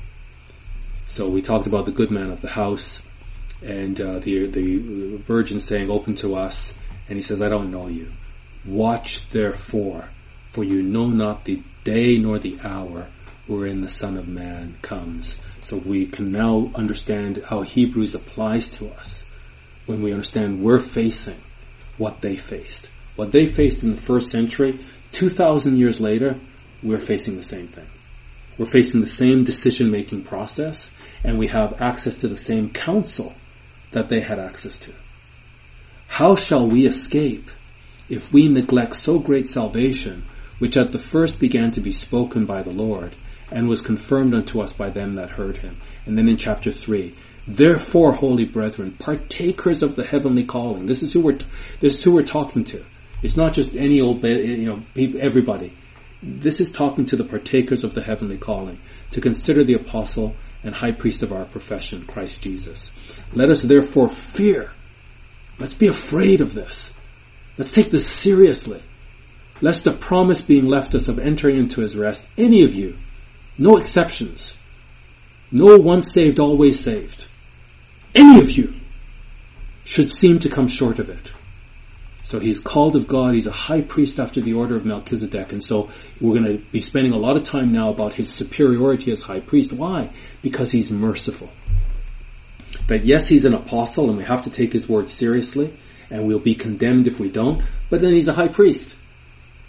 So we talked about the good man of the house, and the virgin saying, open to us, and he says, I don't know you. Watch therefore, for you know not the day nor the hour wherein the Son of Man comes. So we can now understand how Hebrews applies to us when we understand we're facing what they faced. What they faced in the first century, 2,000 years later, we're facing the same thing. We're facing the same decision-making process, and we have access to the same counsel that they had access to. How shall we escape if we neglect so great salvation, which at the first began to be spoken by the Lord, and was confirmed unto us by them that heard him? And then in chapter 3, therefore, holy brethren, partakers of the heavenly calling. This is who we're talking to. It's not just any old, people, everybody. This is talking to the partakers of the heavenly calling, to consider the apostle and high priest of our profession, Christ Jesus. Let us therefore fear. Let's be afraid of this. Let's take this seriously. Lest the promise being left us of entering into his rest, any of you, no exceptions, no once saved, always saved, any of you should seem to come short of it. So he's called of God. He's a high priest after the order of Melchizedek. And so we're going to be spending a lot of time now about his superiority as high priest. Why? Because he's merciful. That yes, he's an apostle and we have to take his word seriously, and we'll be condemned if we don't. But then he's a high priest.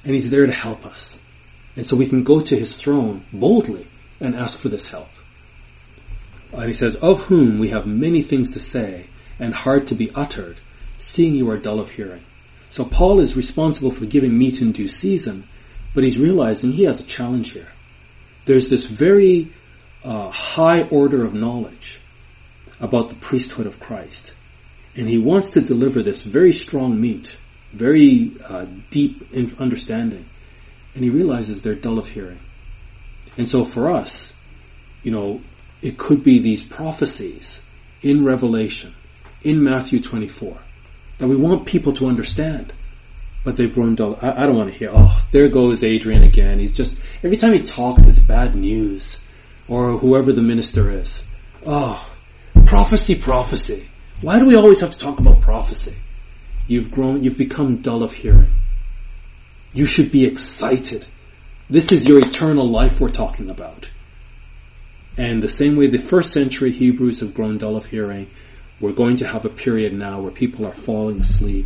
And He's there to help us. And so we can go to His throne boldly and ask for this help. And He says, of whom we have many things to say and hard to be uttered, seeing you are dull of hearing. So Paul is responsible for giving meat in due season, but he's realizing he has a challenge here. There's this very high order of knowledge about the priesthood of Christ. And he wants to deliver this very strong meat, very deep understanding. And he realizes they're dull of hearing. And so for us, it could be these prophecies in Revelation, in Matthew 24, that we want people to understand, but they've grown dull. I don't want to hear, there goes Adrian again. He's just, every time he talks, it's bad news. Or whoever the minister is. Prophecy. Why do we always have to talk about prophecy? You've become dull of hearing. You should be excited. This is your eternal life we're talking about. And the same way the first century Hebrews have grown dull of hearing, we're going to have a period now where people are falling asleep.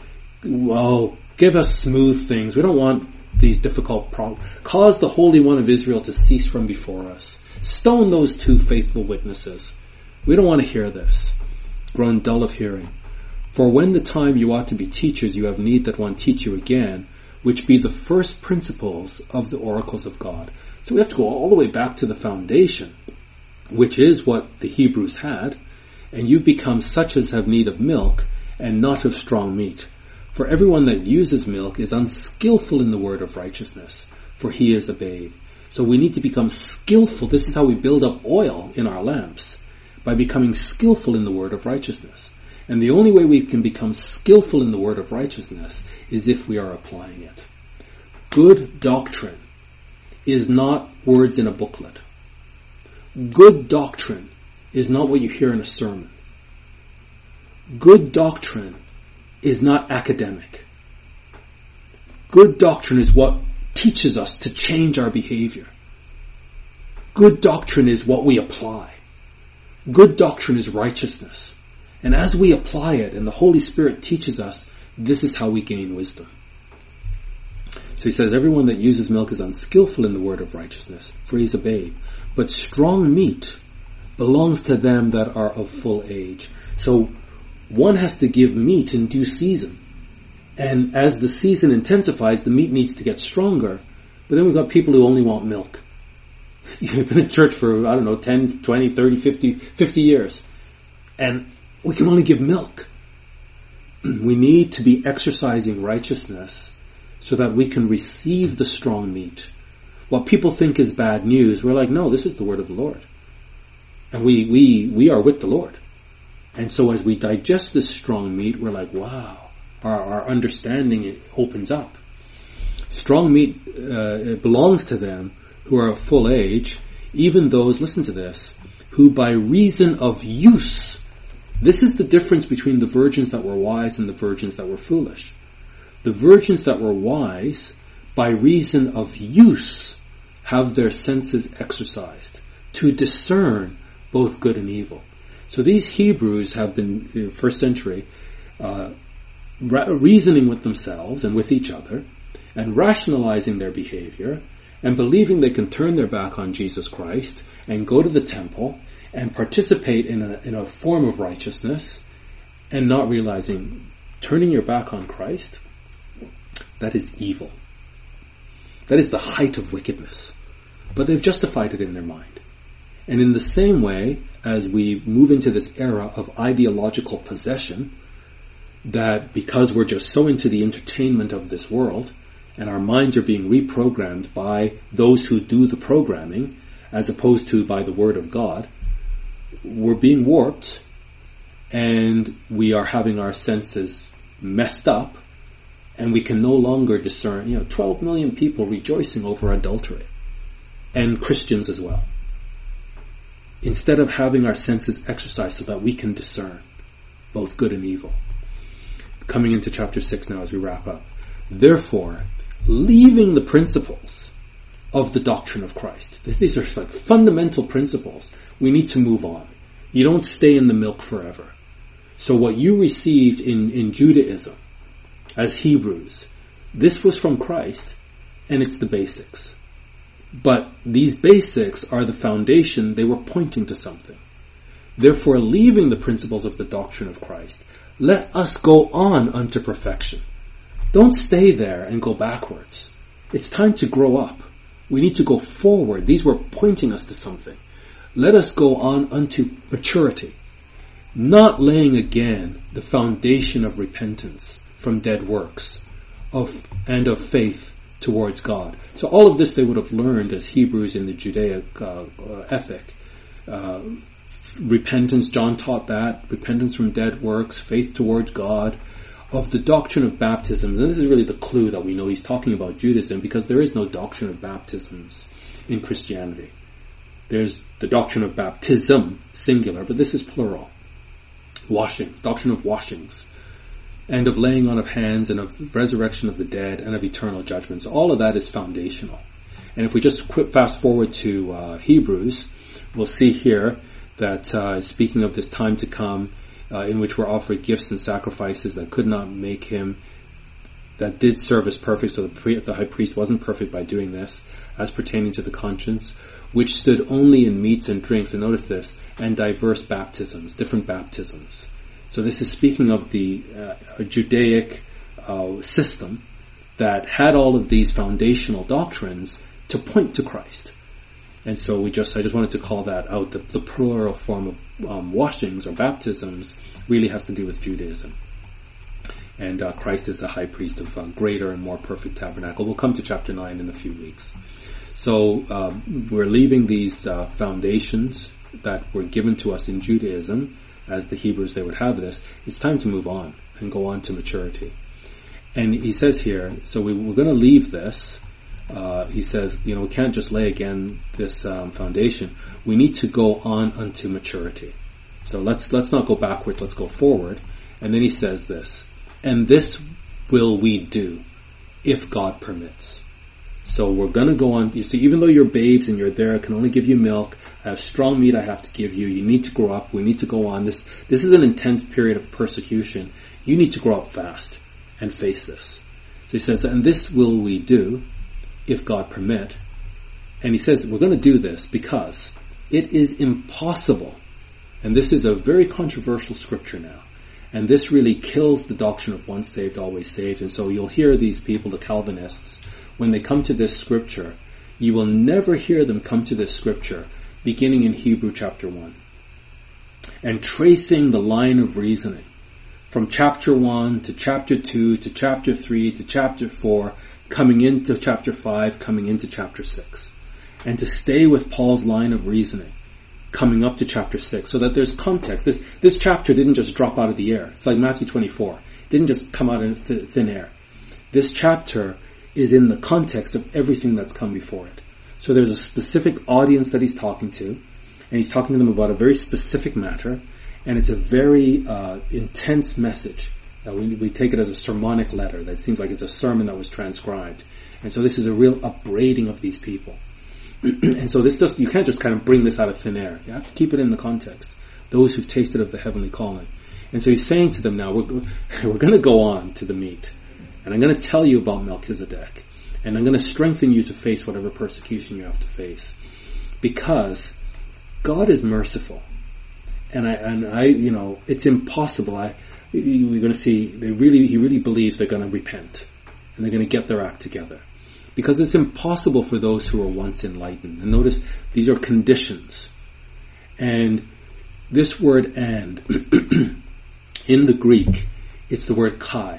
Give us smooth things. We don't want these difficult problems. Cause the Holy One of Israel to cease from before us. Stone those 2 faithful witnesses. We don't want to hear this. Grown dull of hearing. For when the time you ought to be teachers, you have need that one teach you again, which be the first principles of the oracles of God. So we have to go all the way back to the foundation, which is what the Hebrews had, and you've become such as have need of milk, and not of strong meat. For everyone that uses milk is unskillful in the word of righteousness, for he is a babe. So we need to become skillful. This is how we build up oil in our lamps, by becoming skillful in the word of righteousness. And the only way we can become skillful in the word of righteousness is if we are applying it. Good doctrine is not words in a booklet. Good doctrine is not what you hear in a sermon. Good doctrine is not academic. Good doctrine is what teaches us to change our behavior. Good doctrine is what we apply. Good doctrine is righteousness. And as we apply it and the Holy Spirit teaches us, this is how we gain wisdom. So he says, everyone that uses milk is unskillful in the word of righteousness, for he is a babe. But strong meat belongs to them that are of full age. So one has to give meat in due season. And as the season intensifies, the meat needs to get stronger. But then we've got people who only want milk. You've been in church for, 10, 20, 30, 50 years. And we can only give milk. We need to be exercising righteousness so that we can receive the strong meat. What people think is bad news, we're like, no, this is the word of the Lord. And we are with the Lord. And so as we digest this strong meat, we're like, wow, our understanding opens up. Strong meat it belongs to them who are of full age, even those, listen to this, who by reason of use, this is the difference between the virgins that were wise and the virgins that were foolish. The virgins that were wise, by reason of use, have their senses exercised to discern both good and evil. So these Hebrews have been, first century, reasoning with themselves and with each other, and rationalizing their behavior, and believing they can turn their back on Jesus Christ, and go to the temple, and participate in a form of righteousness, and not realizing turning your back on Christ, that is evil. That is the height of wickedness. But they've justified it in their mind. And in the same way, as we move into this era of ideological possession, that because we're just so into the entertainment of this world, and our minds are being reprogrammed by those who do the programming, as opposed to by the Word of God, we're being warped, and we are having our senses messed up, and we can no longer discern, 12 million people rejoicing over adultery, and Christians as well. Instead of having our senses exercised so that we can discern both good and evil. Coming into chapter 6 now as we wrap up. Therefore, leaving the principles of the doctrine of Christ. These are like fundamental principles. We need to move on. You don't stay in the milk forever. So what you received in Judaism as Hebrews, This was from Christ, and it's the basics. But these basics are the foundation. They were pointing to something. Therefore, leaving the principles of the doctrine of Christ, let us go on unto perfection. Don't stay there and go backwards. It's time to grow up. We need to go forward. These were pointing us to something. Let us go on unto maturity, not laying again the foundation of repentance from dead works and of faith towards God. So all of this they would have learned as Hebrews in the Judaic ethic. Repentance, John taught that. Repentance from dead works, faith towards God. Of the doctrine of baptisms, and this is really the clue that we know he's talking about Judaism, because there is no doctrine of baptisms in Christianity. There's the doctrine of baptism, singular, but this is plural. Washings, doctrine of washings, and of laying on of hands, and of resurrection of the dead, and of eternal judgments. All of that is foundational. And if we just fast forward to Hebrews, we'll see here that speaking of this time to come, in which were offered gifts and sacrifices that could not make him, that did serve as perfect, so the high priest wasn't perfect by doing this, as pertaining to the conscience, which stood only in meats and drinks, and notice this, and diverse baptisms, different baptisms. So this is speaking of the Judaic system that had all of these foundational doctrines to point to Christ. And so I just wanted to call that out. The plural form of washings or baptisms really has to do with Judaism. And Christ is the high priest of a greater and more perfect tabernacle. We'll come to chapter 9 in a few weeks. So we're leaving these foundations that were given to us in Judaism, as the Hebrews they would have this. It's time to move on and go on to maturity. And he says here, so we're going to leave this. He says, we can't just lay again this foundation. We need to go on unto maturity. So let's not go backwards, let's go forward. And then he says this, and this will we do, if God permits. So we're going to go on. You see, even though you're babes and you're there, I can only give you milk. I have strong meat I have to give you. You need to grow up. We need to go on. This is an intense period of persecution. You need to grow up fast and face this. So he says, and this will we do, if God permit. And he says, we're going to do this because it is impossible. And this is a very controversial scripture now. And this really kills the doctrine of once saved, always saved. And so you'll hear these people, the Calvinists, when they come to this scripture, you will never hear them come to this scripture beginning in Hebrew chapter 1 and tracing the line of reasoning from chapter 1 to chapter 2 to chapter 3 to chapter 4, coming into chapter 5, coming into chapter 6. And to stay with Paul's line of reasoning, coming up to chapter 6, so that there's context. This chapter didn't just drop out of the air. It's like Matthew 24. It didn't just come out of thin air. This chapter is in the context of everything that's come before it. So there's a specific audience that he's talking to, and he's talking to them about a very specific matter, and it's a very intense message. We take it as a sermonic letter. That seems like it's a sermon that was transcribed. And so this is a real upbraiding of these people. And so you can't just kind of bring this out of thin air. You have to keep it in the context. Those who've tasted of the heavenly calling. And so he's saying to them now, we're going to go on to the meat. And I'm going to tell you about Melchizedek. And I'm going to strengthen you to face whatever persecution you have to face. Because God is merciful. And I it's impossible. We're going to see, he really believes they're going to repent. And they're going to get their act together. Because it's impossible for those who were once enlightened. And notice, these are conditions. And this word and, in the Greek, it's the word kai.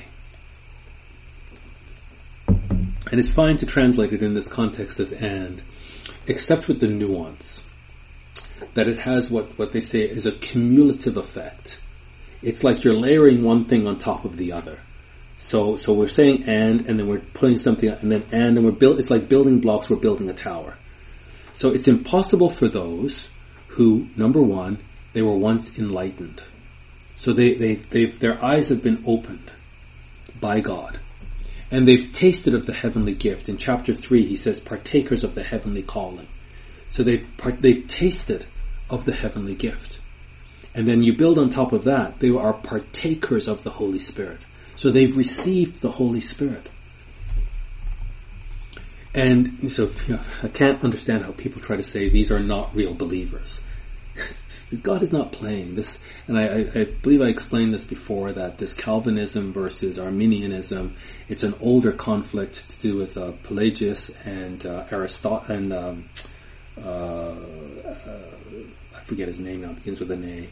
And it's fine to translate it in this context as and, except with the nuance that it has what they say is a cumulative effect. It's like you're layering one thing on top of the other. So we're saying and then we're putting something, and then it's like building blocks, we're building a tower. So it's impossible for those who, number one, they were once enlightened. So their eyes have been opened by God. And they've tasted of the heavenly gift. In chapter 3, he says, partakers of the heavenly calling. So they've tasted of the heavenly gift. And then you build on top of that, they are partakers of the Holy Spirit. So they've received the Holy Spirit. And so I can't understand how people try to say these are not real believers. God is not playing this, and I believe I explained this before, that this Calvinism versus Arminianism, it's an older conflict to do with Pelagius and Aristotle, and I forget his name now, it begins with an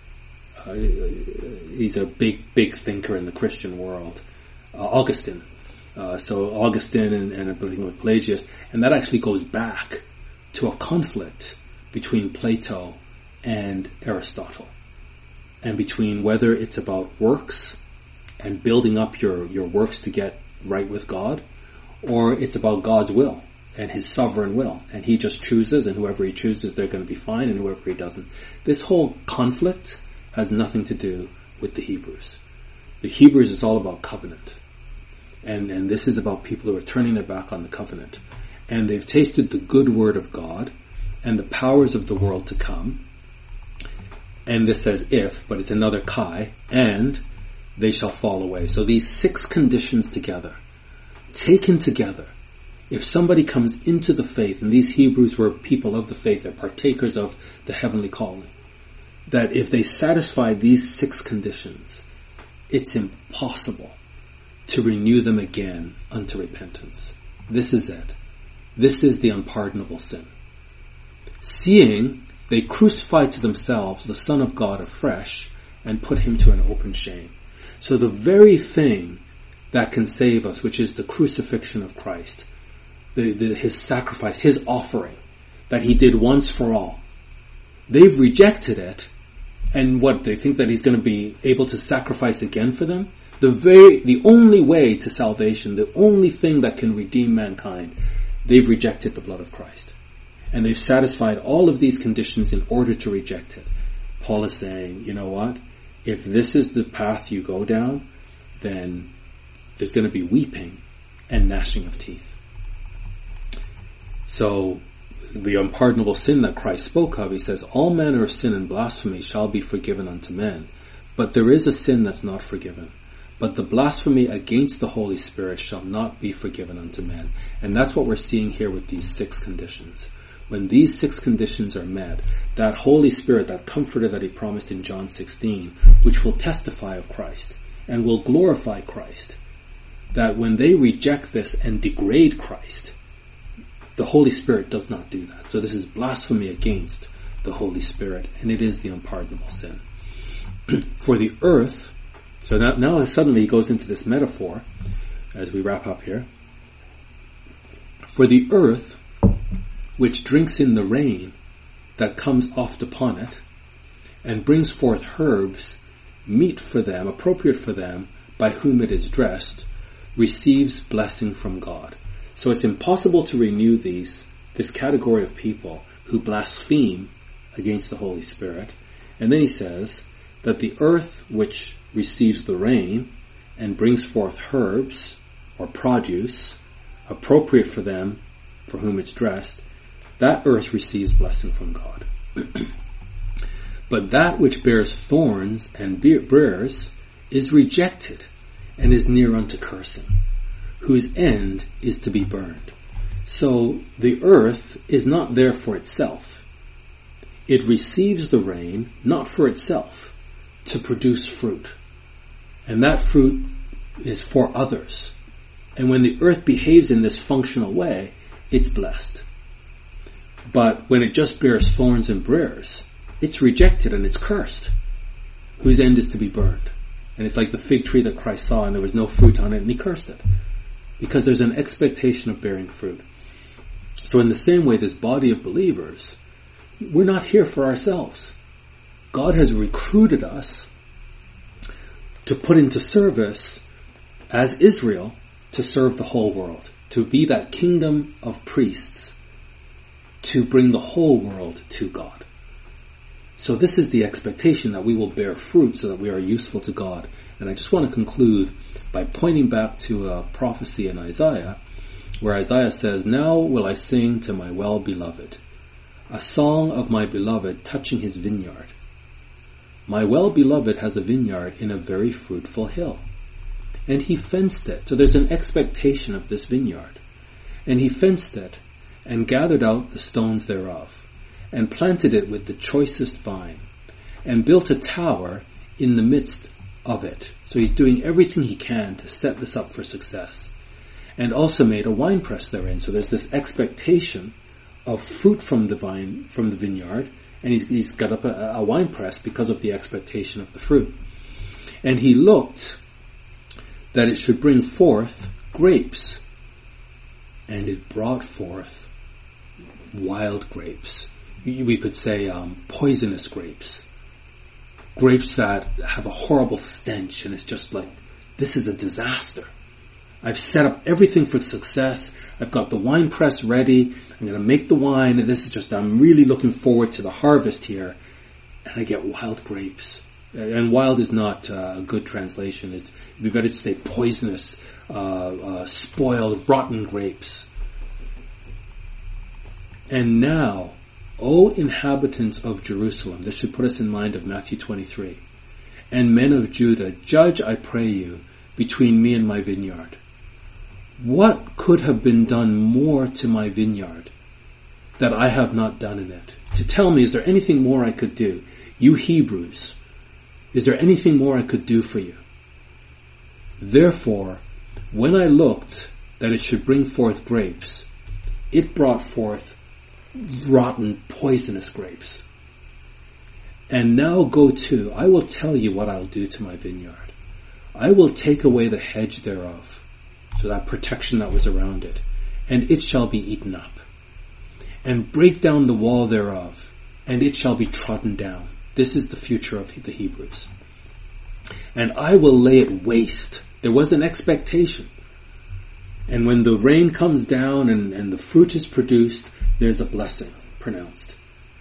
A. He's a big thinker in the Christian world, Augustine. So Augustine and I believe with Pelagius, and that actually goes back to a conflict between Plato and Aristotle, and between whether it's about works and building up your works to get right with God, or it's about God's will and his sovereign will, and he just chooses, and whoever he chooses they're going to be fine, and whoever he doesn't. This whole conflict has nothing to do with the Hebrews. The Hebrews is all about covenant, and this is about people who are turning their back on the covenant, and they've tasted the good word of God and the powers of the world to come. And this says if, but it's another kai, and they shall fall away. So these 6 conditions together, taken together, if somebody comes into the faith, and these Hebrews were people of the faith, they're partakers of the heavenly calling, that if they satisfy these 6 conditions, it's impossible to renew them again unto repentance. This is it. This is the unpardonable sin. Seeing they crucify to themselves the Son of God afresh and put him to an open shame. So the very thing that can save us, which is the crucifixion of Christ, his sacrifice, his offering that he did once for all, they've rejected it, and what, they think that he's going to be able to sacrifice again for them? The only way to salvation, the only thing that can redeem mankind, they've rejected the blood of Christ. And they've satisfied all of these conditions in order to reject it. Paul is saying, you know what? If this is the path you go down, then there's going to be weeping and gnashing of teeth. So, the unpardonable sin that Christ spoke of, he says, all manner of sin and blasphemy shall be forgiven unto men. But there is a sin that's not forgiven. But the blasphemy against the Holy Spirit shall not be forgiven unto men. And that's what we're seeing here with these 6 conditions. When these 6 conditions are met, that Holy Spirit, that comforter that he promised in John 16, which will testify of Christ and will glorify Christ, that when they reject this and degrade Christ, the Holy Spirit does not do that. So this is blasphemy against the Holy Spirit, and it is the unpardonable sin. For the earth, so now suddenly he goes into this metaphor as we wrap up here. For the earth, which drinks in the rain that comes oft upon it, and brings forth herbs, meet for them, appropriate for them, by whom it is dressed, receives blessing from God. So it's impossible to renew this category of people who blaspheme against the Holy Spirit. And then he says that the earth which receives the rain and brings forth herbs or produce, appropriate for them, for whom it's dressed, that earth receives blessing from God. But that which bears thorns and briars is rejected and is near unto cursing, whose end is to be burned. So the earth is not there for itself. It receives the rain not for itself, to produce fruit. And that fruit is for others. And when the earth behaves in this functional way, it's blessed. But when it just bears thorns and briars, it's rejected and it's cursed, whose end is to be burned. And it's like the fig tree that Christ saw and there was no fruit on it and he cursed it. Because there's an expectation of bearing fruit. So in the same way, this body of believers, we're not here for ourselves. God has recruited us to put into service, as Israel, to serve the whole world, to be that kingdom of priests, to bring the whole world to God. So this is the expectation, that we will bear fruit so that we are useful to God. And I just want to conclude by pointing back to a prophecy in Isaiah, where Isaiah says, "Now will I sing to my well-beloved, a song of my beloved touching his vineyard. My well-beloved has a vineyard in a very fruitful hill, and he fenced it." So there's an expectation of this vineyard. And he fenced it, and gathered out the stones thereof, and planted it with the choicest vine, and built a tower in the midst of it. So he's doing everything he can to set this up for success. And also made a winepress therein. So there's this expectation of fruit from the vine, from the vineyard, and he's got up a winepress because of the expectation of the fruit. And he looked that it should bring forth grapes, and it brought forth wild grapes. We could say poisonous grapes. Grapes that have a horrible stench, and it's just like, this is a disaster. I've set up everything for success. I've got the wine press ready. I'm going to make the wine, and this is just, I'm really looking forward to the harvest here. And I get wild grapes. And wild is not a good translation. It'd be better to say poisonous, spoiled, rotten grapes. And now, O inhabitants of Jerusalem, this should put us in mind of Matthew 23, and men of Judah, judge, I pray you, between me and my vineyard. What could have been done more to my vineyard that I have not done in it? To tell me, is there anything more I could do? You Hebrews, is there anything more I could do for you? Therefore, when I looked that it should bring forth grapes, it brought forth rotten, poisonous grapes. And now go to, I will tell you what I'll do to my vineyard. I will take away the hedge thereof, so that protection that was around it, and it shall be eaten up. And break down the wall thereof, and it shall be trodden down. This is the future of the Hebrews. And I will lay it waste. There was an expectation. And when the rain comes down and the fruit is produced, there's a blessing pronounced.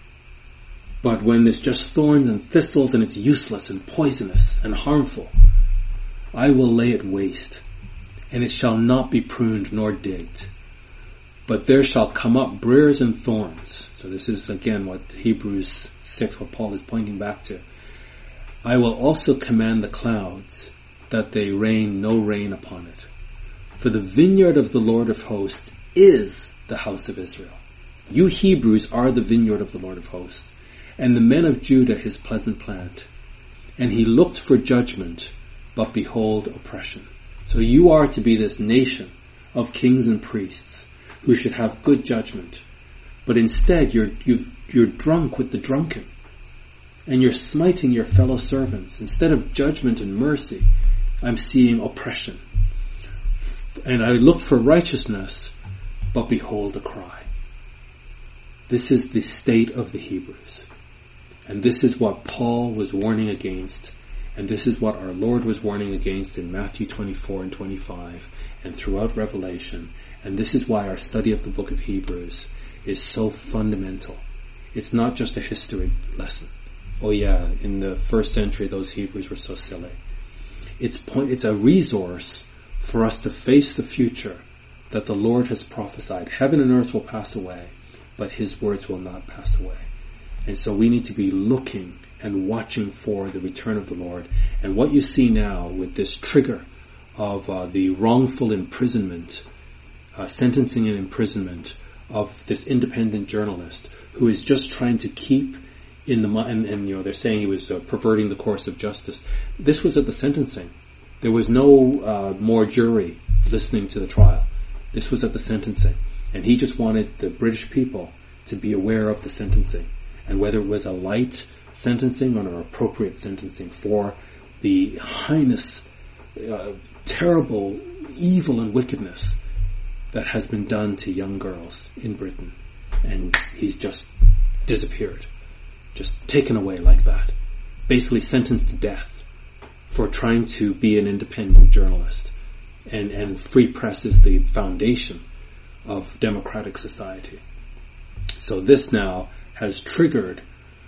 But when there's just thorns and thistles and it's useless and poisonous and harmful, I will lay it waste, and it shall not be pruned nor digged. But there shall come up briars and thorns. So this is again what Hebrews 6, what Paul is pointing back to. I will also command the clouds that they rain no rain upon it. For the vineyard of the Lord of hosts is the house of Israel. You Hebrews are the vineyard of the Lord of hosts, and the men of Judah his pleasant plant. And he looked for judgment, but behold oppression. So you are to be this nation of kings and priests who should have good judgment. But instead you're drunk with the drunken, and you're smiting your fellow servants. Instead of judgment and mercy, I'm seeing oppression. And I looked for righteousness, but behold a cry. This is the state of the Hebrews. And this is what Paul was warning against. And this is what our Lord was warning against in Matthew 24 and 25 and throughout Revelation. And this is why our study of the book of Hebrews is so fundamental. It's not just a history lesson. Oh yeah, in the first century those Hebrews were so silly. It's a resource for us to face the future that the Lord has prophesied. Heaven and earth will pass away, but his words will not pass away. And so we need to be looking and watching for the return of the Lord. And what you see now with this trigger of the wrongful imprisonment, sentencing and imprisonment of this independent journalist who is just trying to keep in the mind, and they're saying he was perverting the course of justice. This was at the sentencing. There was no more jury listening to the trial. This was at the sentencing. And he just wanted the British people to be aware of the sentencing, and whether it was a light sentencing or an appropriate sentencing for the heinous, terrible evil and wickedness that has been done to young girls in Britain. And he's just disappeared, just taken away like that, basically sentenced to death for trying to be an independent journalist. And free press is the foundation of democratic society. So this now has triggered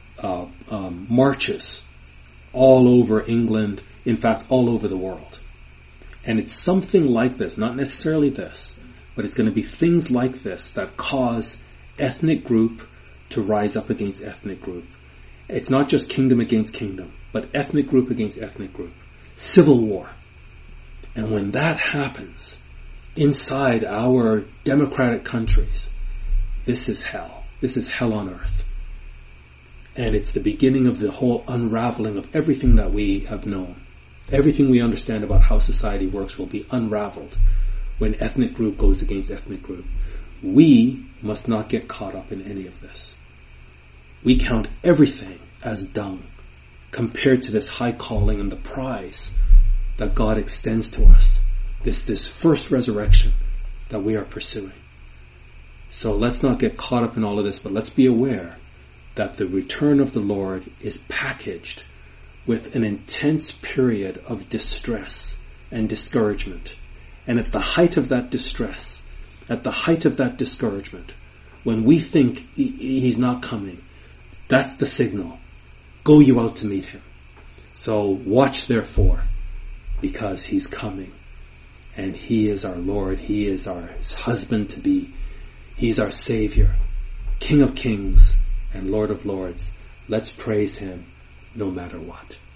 marches all over England, in fact all over the world. And it's something like this, not necessarily this, but it's going to be things like this that cause ethnic group to rise up against ethnic group. It's not just kingdom against kingdom, but ethnic group against ethnic group. Civil war. And when that happens, inside our democratic countries, this is hell. This is hell on earth. And it's the beginning of the whole unraveling of everything that we have known. Everything we understand about how society works will be unraveled when ethnic group goes against ethnic group. We must not get caught up in any of this. We count everything as dung compared to this high calling and the prize that God extends to us. This first resurrection that we are pursuing. So let's not get caught up in all of this, but let's be aware that the return of the Lord is packaged with an intense period of distress and discouragement. And at the height of that distress, at the height of that discouragement, when we think he's not coming, that's the signal. Go you out to meet him. So watch therefore, because he's coming. And he is our Lord. He is our husband to be. He's our Savior, King of Kings and Lord of Lords. Let's praise him no matter what.